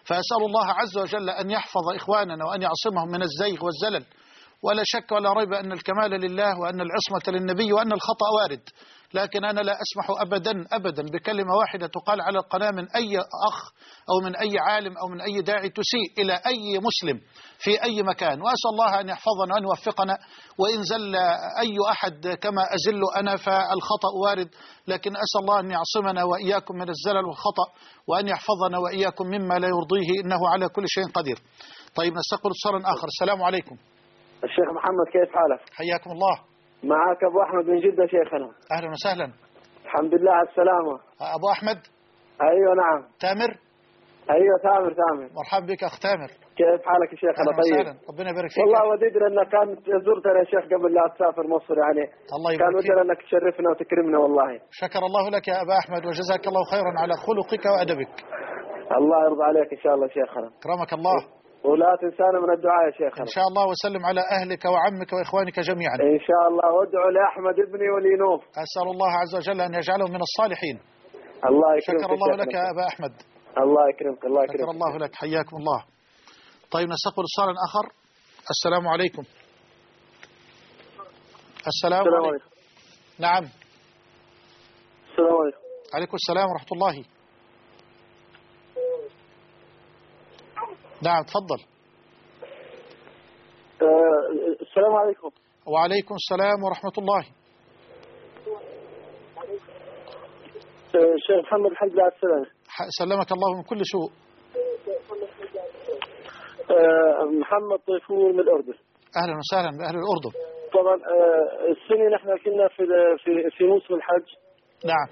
فأسأل الله عز وجل أن يحفظ إخواننا وأن يعصمهم من الزيغ والزلل. ولا شك ولا ريب أن الكمال لله وأن العصمة للنبي وأن الخطأ وارد، لكن أنا لا أسمح أبدا بكلمة واحدة تقال على القناة من أي أخ أو من أي عالم أو من أي داعي تسيء إلى أي مسلم في أي مكان. وأسأل الله أن يحفظنا وأن يوفقنا، وإن زل أي أحد كما أزل أنا فالخطأ وارد، لكن أسأل الله أن يعصمنا وإياكم من الزلل والخطأ، وأن يحفظنا وإياكم مما لا يرضيه، إنه على كل شيء قدير. طيب نستقبل اتصالا آخر. السلام عليكم. الشيخ محمد كيف حالك؟ حياكم الله. معك أبو أحمد من جدة شيخنا. أهلا وسهلا. الحمد لله على السلامة. أبو أحمد. أيوة نعم. تامر. أيوة تامر. مرحبا بك أخ تامر. كيف حالك يا شيخ؟ أهلا طيب وسهلا. ربنا يبارك فيك. والله وددنا أنك كانت زرتنا يا شيخ قبل لا تسافر مصر، يعني الله يبارك كان ودنا أنك تشرفنا وتكرمنا والله. شكر الله لك يا أبا أحمد وجزاك الله خيرا على خلقك وأدبك. الله يرضى عليك إن شاء الله شيخنا. أكرمك الله. ولا تنسانا من الدعاء يا شيخنا. إن شاء الله، وسلم على أهلك وعمك وإخوانك جميعا. إن شاء الله. وادعوا لأحمد ابني ولينوف. أسأل الله عز وجل أن يجعلهم من الصالحين. الله يكرمك. شكر الله لك يا أبا أحمد. الله يكرمك. الله يكرمك. شكر الله لك. حياكم الله. طيب نستقبل اتصالا آخر. السلام عليكم. السلام عليكم. نعم. السلام عليكم. عليكم السلام ورحمة الله. نعم تفضل. السلام عليكم. وعليكم السلام ورحمة الله. شيخ محمد الحمد لله على السلامة. سلمك الله من كل سوء. محمد طيفور من الأردن. أهلا وسهلا بأهل الأردن. طبعا السنة نحن كنا في موسم الحج. نعم.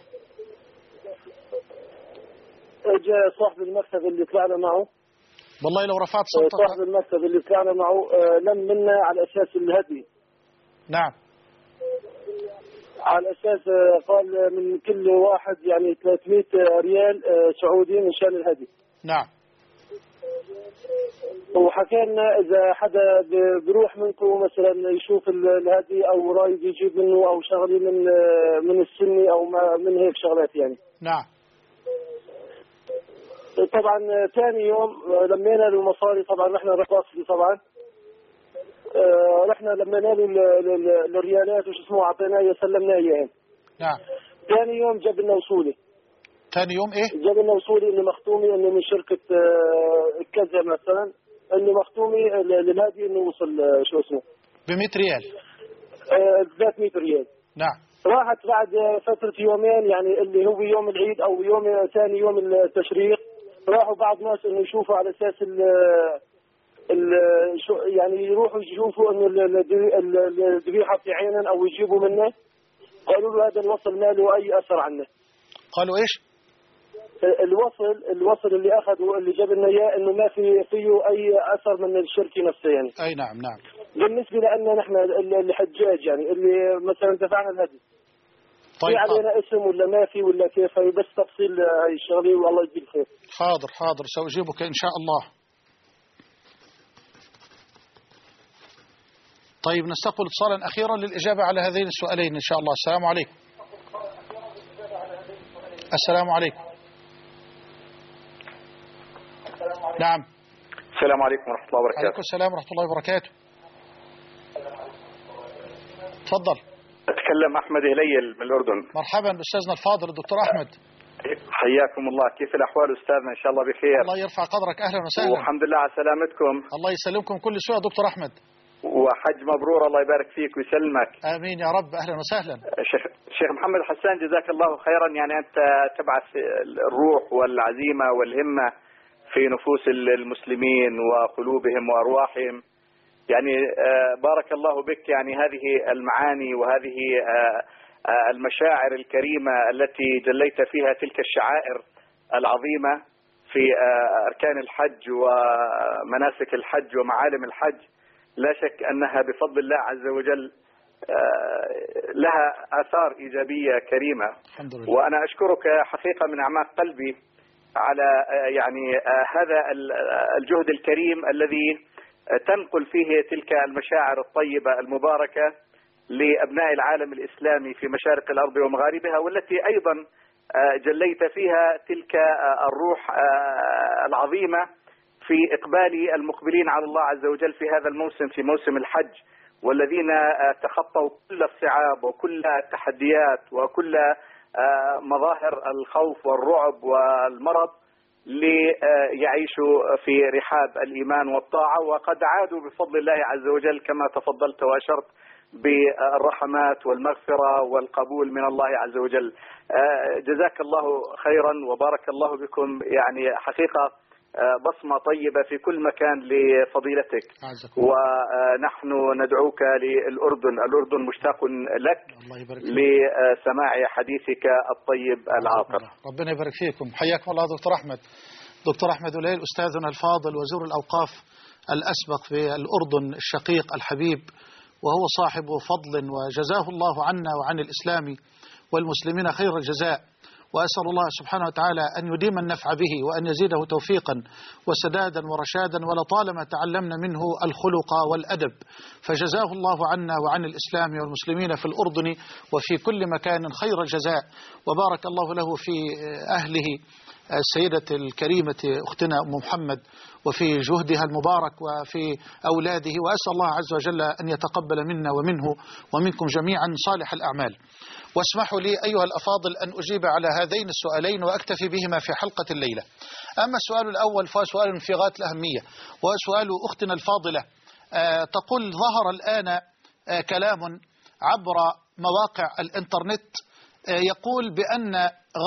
جاء صاحب المكتب اللي طلعنا معه. والله لو رفعت صوتك. صاحب المكتب اللي طلعنا معه لم منا على أساس الهدي. نعم. على أساس قال من كل واحد يعني 300 ريال سعودي من شان الهدي. نعم. وحكى لنا إذا حدا بيروح منكم مثلا يشوف الهدي أو رايد يجيب منه أو شغلي من السني أو من هيك شغلات يعني. نعم. طبعا ثاني يوم لمينا له المصاري، طبعا نحن رقاصي طبعا رحنا لمينا له الريالات وش اسمه اعطيناه سلمناه اياه. نعم. ثاني يوم جاب لنا وصولي. ثاني يوم ايه؟ جاب لنا وصولي انه مختومي انه من شركه كذا مثلا، انه مختومي للهادي انه وصل شو اسمه ب 100 ريال. 300 ريال. نعم. راحت بعد فترة يومين يعني اللي هو يوم العيد او يوم ثاني يوم التشريق، راحوا بعض ناس انه يشوفوا على اساس يعني يروحوا يشوفوا انه الذبيحة في عينا او يجيبوا منه، قالوا له هذا الوصل ما له اي اثر عنه. قالوا ايش؟ الوصل اللي اخذه اللي جاب لنا اياه انه ما فيه اي اثر من الشركة نفسه يعني. اي نعم. بالنسبة لنا نحن الحجاج يعني اللي مثلا دفعنا الهدي. طيب في علينا اسم ولا ما في ولا كيف؟ هي بس تفصيل هاي الشغله والله يجزيك الخير. حاضر سأجيبك إن شاء الله. طيب نستقبل اتصالا أخيرا للإجابة على هذين السؤالين إن شاء الله. السلام عليكم. السلام عليكم. نعم. السلام عليكم ورحمة الله وبركاته. عليكم السلام ورحمة الله وبركاته. تفضل. أتكلم أحمد هليل من الأردن. مرحبا بأستاذنا الفاضل الدكتور أحمد. حياكم الله. كيف الأحوال أستاذنا؟ إن شاء الله بخير. الله يرفع قدرك. أهلا وسهلا. والحمد لله على سلامتكم. الله يسلمكم كل سوء دكتور أحمد. وحج مبرور. الله يبارك فيك ويسلمك. آمين يا رب. أهلا وسهلا. شيخ محمد حسان جزاك الله خيرا. يعني أنت تبعث الروح والعزيمة والهمة في نفوس المسلمين وقلوبهم وأرواحهم. يعني بارك الله بك. يعني هذه المعاني وهذه المشاعر الكريمة التي جليت فيها تلك الشعائر العظيمة في أركان الحج ومناسك الحج ومعالم الحج، لا شك أنها بفضل الله عز وجل لها آثار إيجابية كريمة. الحمد لله. وأنا أشكرك حقيقة من أعماق قلبي على يعني هذا الجهد الكريم الذي تنقل فيه تلك المشاعر الطيبة المباركة لأبناء العالم الإسلامي في مشارق الأرض ومغاربها، والتي أيضا جليت فيها تلك الروح العظيمة في إقبال المقبلين على الله عز وجل في هذا الموسم، في موسم الحج، والذين تخطوا كل الصعاب وكل التحديات وكل مظاهر الخوف والرعب والمرض ليعيشوا في رحاب الإيمان والطاعة، وقد عادوا بفضل الله عز وجل كما تفضلت وأشرت بالرحمات والمغفرة والقبول من الله عز وجل. جزاك الله خيرا وبارك الله بكم، يعني حقيقة بصمة طيبة في كل مكان لفضيلتك، ونحن ندعوك للأردن. الأردن مشتاق لك لسماع حديثك الطيب العاطر. ربنا يبارك فيكم. حياكم الله دكتور أحمد. دكتور أحمد وليل أستاذنا الفاضل وزير الأوقاف الأسبق في الأردن الشقيق الحبيب، وهو صاحب فضل، وجزاه الله عنا وعن الإسلام والمسلمين خير الجزاء. وأسأل الله سبحانه وتعالى أن يديم النفع به وأن يزيده توفيقا وسدادا ورشادا، ولطالما تعلمنا منه الخلق والأدب، فجزاه الله عنا وعن الإسلام والمسلمين في الأردن وفي كل مكان خير الجزاء، وبارك الله له في أهله السيدة الكريمة أختنا أم محمد وفي جهدها المبارك وفي أولاده، وأسأل الله عز وجل أن يتقبل منا ومنه ومنكم جميعا صالح الأعمال. واسمحوا لي أيها الأفاضل أن أجيب على هذين السؤالين وأكتفي بهما في حلقة الليلة. أما السؤال الأول فهو سؤال في غاية الأهمية، وهو سؤال أختنا الفاضلة. تقول ظهر الآن كلام عبر مواقع الإنترنت يقول بأن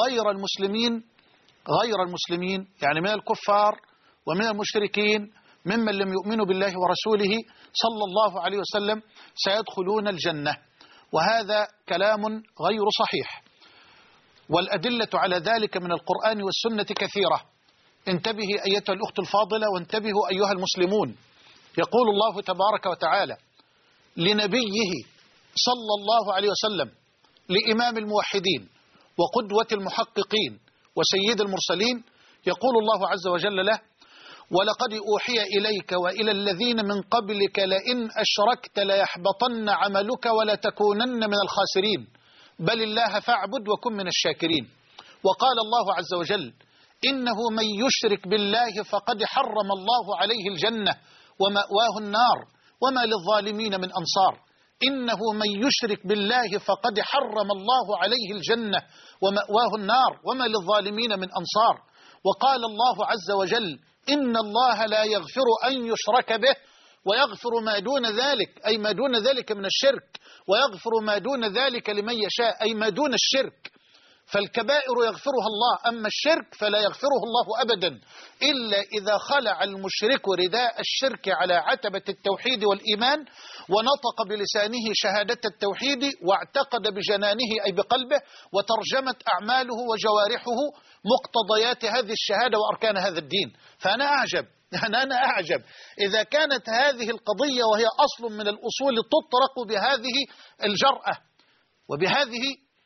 غير المسلمين يعني من الكفار ومن المشركين ممن لم يؤمنوا بالله ورسوله صلى الله عليه وسلم سيدخلون الجنة، وهذا كلام غير صحيح، والأدلة على ذلك من القرآن والسنة كثيرة. انتبهي أيتها الأخت الفاضلة، وانتبهوا أيها المسلمون. يقول الله تبارك وتعالى لنبيه صلى الله عليه وسلم، لإمام الموحدين وقدوة المحققين وسيد المرسلين، يقول الله عز وجل له: ولقد أوحي إليك وإلى الذين من قبلك لئن أشركت ليحبطن عملك ولتكونن من الخاسرين بل الله فاعبد وكن من الشاكرين. وقال الله عز وجل: إنه من يشرك بالله فقد حرم الله عليه الجنة ومأواه النار وما للظالمين من أنصار. إنه من يشرك بالله فقد حرم الله عليه الجنة ومأواه النار وما للظالمين من أنصار. وقال الله عز وجل: إن الله لا يغفر أن يشرك به ويغفر ما دون ذلك، أي ما دون ذلك من الشرك، ويغفر ما دون ذلك لمن يشاء، أي ما دون الشرك. فالكبائر يغفرها الله، أما الشرك فلا يغفره الله أبدا إلا إذا خلع المشرك رداء الشرك على عتبة التوحيد والإيمان، ونطق بلسانه شهادة التوحيد، واعتقد بجنانه أي بقلبه، وترجمت أعماله وجوارحه مقتضيات هذه الشهادة وأركان هذا الدين. فأنا أعجب إذا كانت هذه القضية وهي أصل من الأصول تطرق بهذه الجرأة وبهذه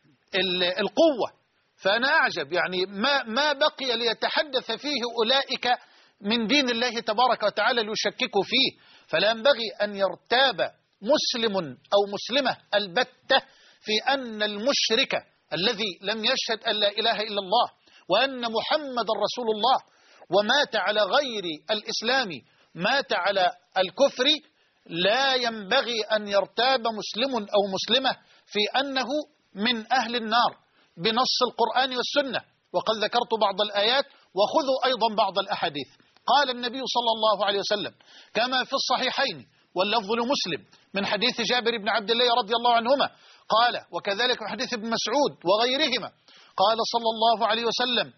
القوة. فأنا أعجب، يعني ما بقي ليتحدث فيه أولئك من دين الله تبارك وتعالى ليشككوا فيه. فلا ينبغي أن يرتاب مسلم أو مسلمة البتة في أن المشرك الذي لم يشهد أن لا إله إلا الله وأن محمد رسول الله ومات على غير الإسلام، مات على الكفر، لا ينبغي أن يرتاب مسلم أو مسلمة في أنه من أهل النار بنص القرآن والسنة. وقد ذكرت بعض الآيات، وخذوا أيضا بعض الأحاديث. قال النبي صلى الله عليه وسلم كما في الصحيحين واللفظ لمسلم من حديث جابر بن عبد الله رضي الله عنهما قال، وكذلك من حديث ابن مسعود وغيرهما، قال صلى الله عليه وسلم: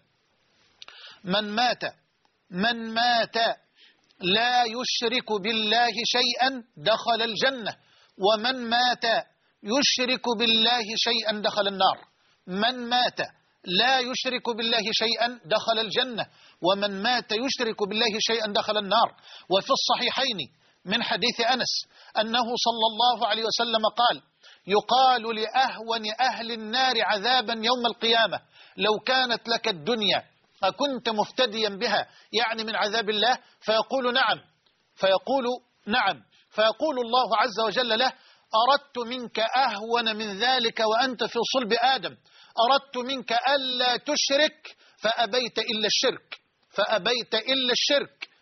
من مات لا يشرك بالله شيئا دخل الجنة، ومن مات يشرك بالله شيئا دخل النار. من مات لا يشرك بالله شيئا دخل الجنة، ومن مات يشرك بالله شيئا دخل النار. وفي الصحيحين من حديث أنس أنه صلى الله عليه وسلم قال: يقال لأهون أهل النار عذابا يوم القيامة: لو كانت لك الدنيا أكنت مفتديا بها، يعني من عذاب الله؟ فيقول نعم، فيقول الله عز وجل له: أردت منك أهون من ذلك وأنت في صلب آدم، أردت منك ألا تشرك فأبيت إلا الشرك.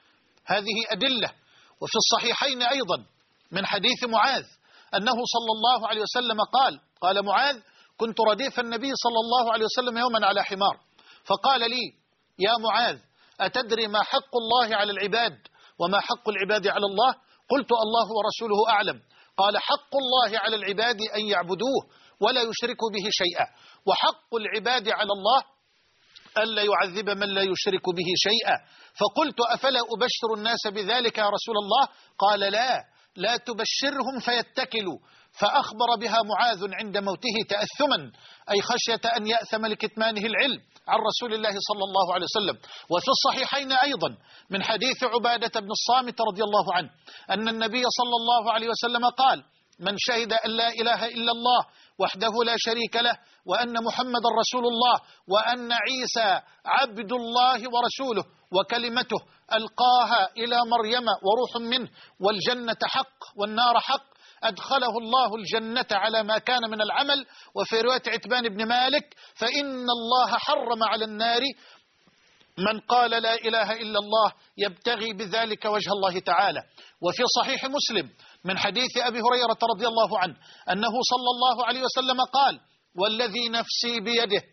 هذه أدلة. وفي الصحيحين أيضا من حديث معاذ أنه صلى الله عليه وسلم قال معاذ: كنت رديف النبي صلى الله عليه وسلم يوما على حمار، فقال لي: يا معاذ، أتدري ما حق الله على العباد وما حق العباد على الله؟ قلت: الله ورسوله أعلم. قال: حق الله على العباد أن يعبدوه ولا يشركوا به شيئا، وحق العباد على الله ألا يعذب من لا يشرك به شيئا. فقلت: أفلا أبشر الناس بذلك يا رسول الله؟ قال: لا تبشرهم فيتكلوا. فأخبر بها معاذ عند موته تأثما، أي خشية أن يأثم لكتمانه العلم عن رسول الله صلى الله عليه وسلم. وفي الصحيحين أيضا من حديث عبادة بن الصامت رضي الله عنه أن النبي صلى الله عليه وسلم قال: من شهد أن لا إله إلا الله وحده لا شريك له وأن محمد رسول الله وأن عيسى عبد الله ورسوله وكلمته ألقاها إلى مريم وروح منه والجنة حق والنار حق، أدخله الله الجنة على ما كان من العمل. وفي رواية عتبان بن مالك: فإن الله حرم على النار من قال لا إله إلا الله يبتغي بذلك وجه الله تعالى. وفي صحيح مسلم من حديث أبي هريرة رضي الله عنه أنه صلى الله عليه وسلم قال: والذي نفسي بيده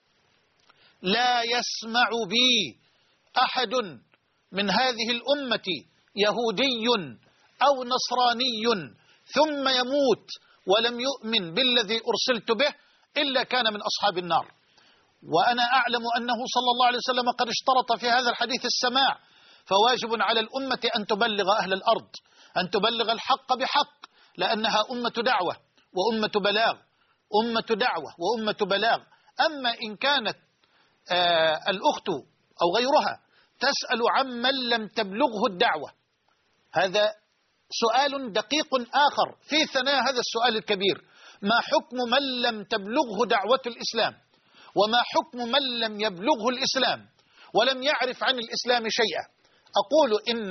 لا يسمع بي أحد من هذه الأمة يهودي أو نصراني ثم يموت ولم يؤمن بالذي أرسلت به إلا كان من أصحاب النار. وأنا أعلم أنه صلى الله عليه وسلم قد اشترط في هذا الحديث السماع، فواجب على الأمة أن تبلغ أهل الأرض، أن تبلغ الحق بحق، لأنها أمة دعوة وأمة بلاغ، أمة دعوة وأمة بلاغ. أما إن كانت الأخت أو غيرها تسأل عمن لم تبلغه الدعوة، هذا سؤال دقيق آخر في ثناء هذا السؤال الكبير: ما حكم من لم تبلغه دعوة الإسلام؟ وما حكم من لم يبلغه الإسلام ولم يعرف عن الإسلام شيئا؟ أقول إن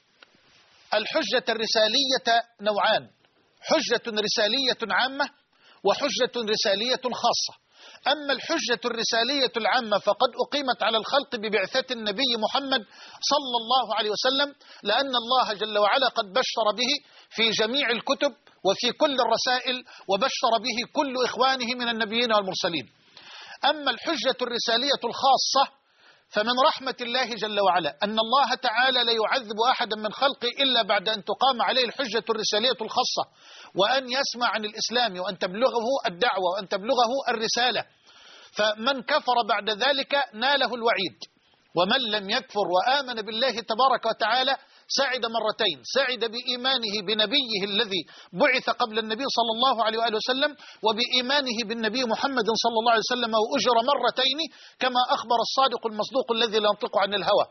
الحجة الرسالية نوعان: حجة رسالية عامة وحجة رسالية خاصة. أما الحجة الرسالية العامة فقد أقيمت على الخلق ببعثة النبي محمد صلى الله عليه وسلم، لأن الله جل وعلا قد بشر به في جميع الكتب وفي كل الرسائل، وبشر به كل إخوانه من النبيين والمرسلين. أما الحجة الرسالية الخاصة فمن رحمة الله جل وعلا أن الله تعالى لا يعذب أحدا من خلقه إلا بعد أن تقام عليه الحجة الرسالية الخاصة، وأن يسمع عن الإسلام وأن تبلغه الدعوة وأن تبلغه الرسالة. فمن كفر بعد ذلك ناله الوعيد، ومن لم يكفر وآمن بالله تبارك وتعالى سعد مرتين: سعد بإيمانه بنبيه الذي بعث قبل النبي صلى الله عليه وآله وسلم، وبإيمانه بالنبي محمد صلى الله عليه وسلم، وأجر مرتين كما أخبر الصادق المصدوق الذي لا ينطق عن الهوى.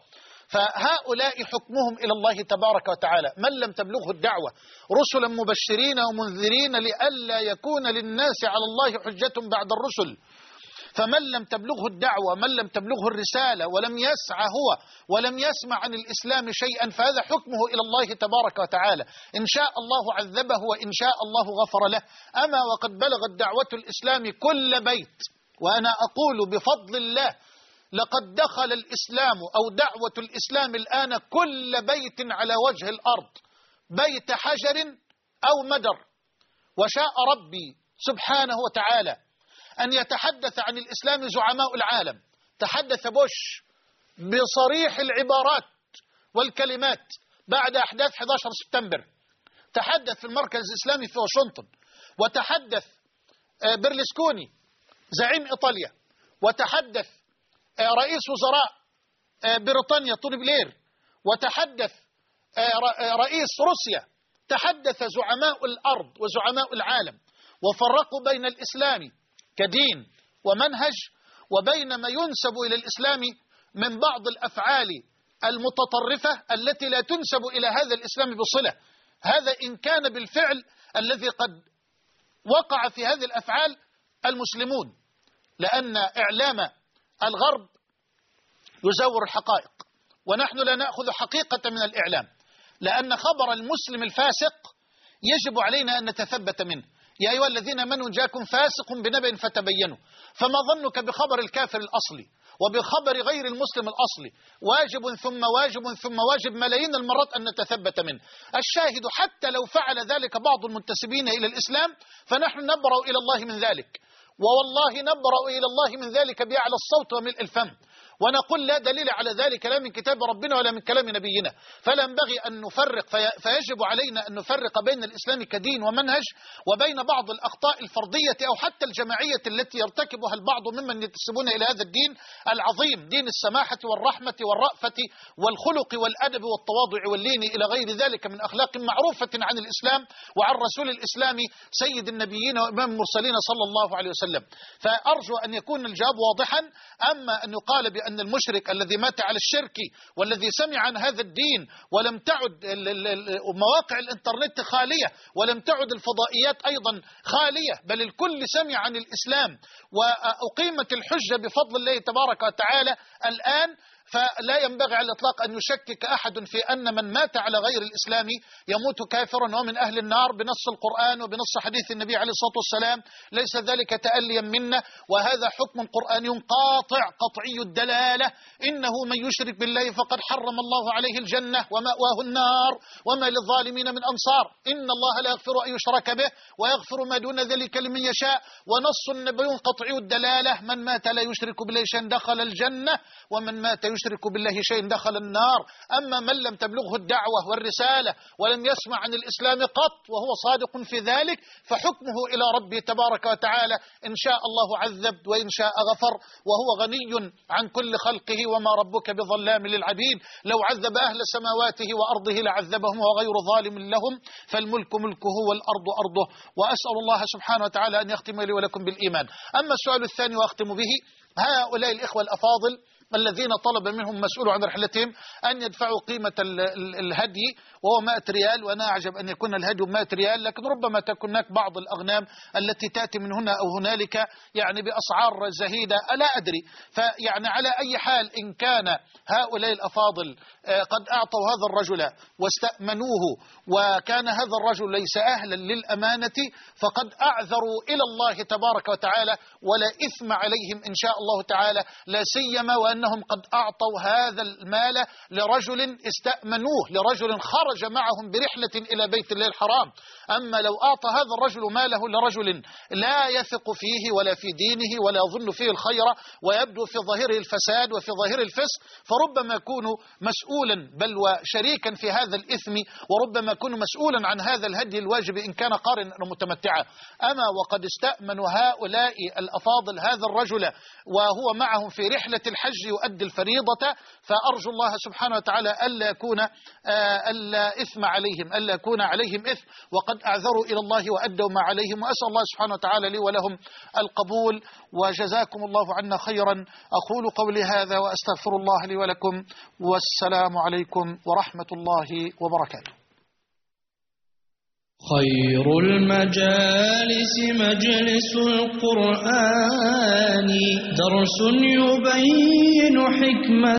فهؤلاء حكمهم إلى الله تبارك وتعالى. من لم تبلغه الدعوة رسلا مبشرين ومنذرين لئلا يكون للناس على الله حجة بعد الرسل. فمن لم تبلغه الدعوة، من لم تبلغه الرسالة، ولم يسعى هو ولم يسمع عن الإسلام شيئا، فهذا حكمه إلى الله تبارك وتعالى. إن شاء الله عذبه وإن شاء الله غفر له. أما وقد بلغت دعوة الإسلام كل بيت، وأنا أقول بفضل الله لقد دخل الإسلام أو دعوة الإسلام الآن كل بيت على وجه الأرض، بيت حجر أو مدر. وشاء ربي سبحانه وتعالى أن يتحدث عن الإسلام زعماء العالم. تحدث بوش بصريح العبارات والكلمات بعد أحداث 11 سبتمبر، تحدث في المركز الإسلامي في واشنطن، وتحدث برلسكوني زعيم إيطاليا، وتحدث رئيس وزراء بريطانيا طوني بلير، وتحدث رئيس روسيا. تحدث زعماء الأرض وزعماء العالم، وفرقوا بين الإسلام كدين ومنهج وبين ما ينسب إلى الإسلام من بعض الأفعال المتطرفة التي لا تنسب إلى هذا الإسلام بصلة. هذا إن كان بالفعل الذي قد وقع في هذه الأفعال المسلمون، لأن إعلام الغرب يزور الحقائق، ونحن لا نأخذ حقيقة من الإعلام، لأن خبر المسلم الفاسق يجب علينا أن نتثبت منه. يا أيها الذين آمنوا جاءكم فاسق بنبأ فتبينوا. فما ظنك بخبر الكافر الأصلي؟ وبخبر غير المسلم الأصلي واجب ثم واجب ثم واجب ملايين المرات أن نتثبت منه. الشاهد حتى لو فعل ذلك بعض المنتسبين إلى الإسلام فنحن نبرأ إلى الله من ذلك، ووالله نبرأ إلى الله من ذلك بأعلى الصوت وملء الفم، ونقول لا دليل على ذلك لا من كتاب ربنا ولا من كلام نبينا. فلا ينبغي أن نفرق، فيجب علينا أن نفرق بين الإسلام كدين ومنهج وبين بعض الأخطاء الفردية أو حتى الجماعية التي يرتكبها البعض ممن ينتسبون إلى هذا الدين العظيم، دين السماحة والرحمة والرأفة والخلق والأدب والتواضع واللين إلى غير ذلك من أخلاق معروفة عن الإسلام وعن رسول الإسلام سيد النبيين وإمام المرسلين صلى الله عليه وسلم. فأرجو أن يكون الجواب واضحا. أما أن يقال أن المشرك الذي مات على الشرك والذي سمع عن هذا الدين ولم تعد مواقع الانترنت خالية ولم تعد الفضائيات أيضا خالية، بل الكل سمع عن الإسلام وأقيمت الحجة بفضل الله تبارك وتعالى الآن، فلا ينبغي على الإطلاق أن يشكك أحد في أن من مات على غير الإسلام يموت كافرا ومن أهل النار بنص القرآن وبنص حديث النبي عليه الصلاة والسلام. ليس ذلك تأليا منا، وهذا حكم قرآني قاطع قطعي الدلالة. إنه من يشرك بالله فقد حرم الله عليه الجنة ومأواه النار وما للظالمين من أنصار. إن الله لا يغفر أن يشرك به ويغفر ما دون ذلك لمن يشاء. ونص النبي قطعي الدلالة: من مات لا يشرك بالله شيئا دخل الجنة ومن مات يشرك بالله شيء دخل النار. أما من لم تبلغه الدعوة والرسالة ولم يسمع عن الإسلام قط وهو صادق في ذلك فحكمه إلى ربه تبارك وتعالى، إن شاء الله عذب وإن شاء غفر، وهو غني عن كل خلقه وما ربك بظلام للعبيد. لو عذب أهل سماواته وأرضه لعذبهم وغير ظالم لهم، فالملك ملكه والأرض أرضه. وأسأل الله سبحانه وتعالى أن يختم لي ولكم بالإيمان. أما السؤال الثاني وأختم به: هؤلاء الإخوة الأفاضل الذين طلب منهم مسؤول عن رحلتهم أن يدفعوا قيمة الهدي وهو 100 ريال، وأنا أعجب أن يكون الهدي 100 ريال، لكن ربما تكون هناك بعض الأغنام التي تأتي من هنا أو هنالك يعني بأسعار زهيدة، لا أدري. فيعني على أي حال إن كان هؤلاء الأفاضل قد أعطوا هذا الرجل واستأمنوه وكان هذا الرجل ليس أهلا للأمانة فقد أعذروا إلى الله تبارك وتعالى، ولا إثم عليهم إن شاء الله تعالى، لا سيما وأنهم قد أعطوا هذا المال لرجل استأمنوه، لرجل خرج معهم برحلة إلى بيت الله الحرام. أما لو أعطى هذا الرجل ماله لرجل لا يثق فيه ولا في دينه ولا يظن فيه الخير ويبدو في ظاهره الفساد وفي ظاهره الفسق، فربما يكون مسؤولا بل وشريكا في هذا الإثم، وربما يكون مسؤولا عن هذا الهدي الواجب إن كان قارنا أو متمتعا. أما وقد استأمنوا هؤلاء الأفاضل هذا الرجل وهو معهم في رحلة الحج يؤدي الفريضة، فأرجو الله سبحانه وتعالى ألا إثم عليهم، ألا يكون عليهم إثم، وقد أعذروا إلى الله وأدوا ما عليهم. وأسأل الله سبحانه وتعالى لي ولهم القبول، وجزاكم الله عنا خيرا. أقول قولي هذا وأستغفر الله لي ولكم، والسلام عليكم ورحمة الله وبركاته. خير المجالس مجلس القرآن، درس يبين حكمة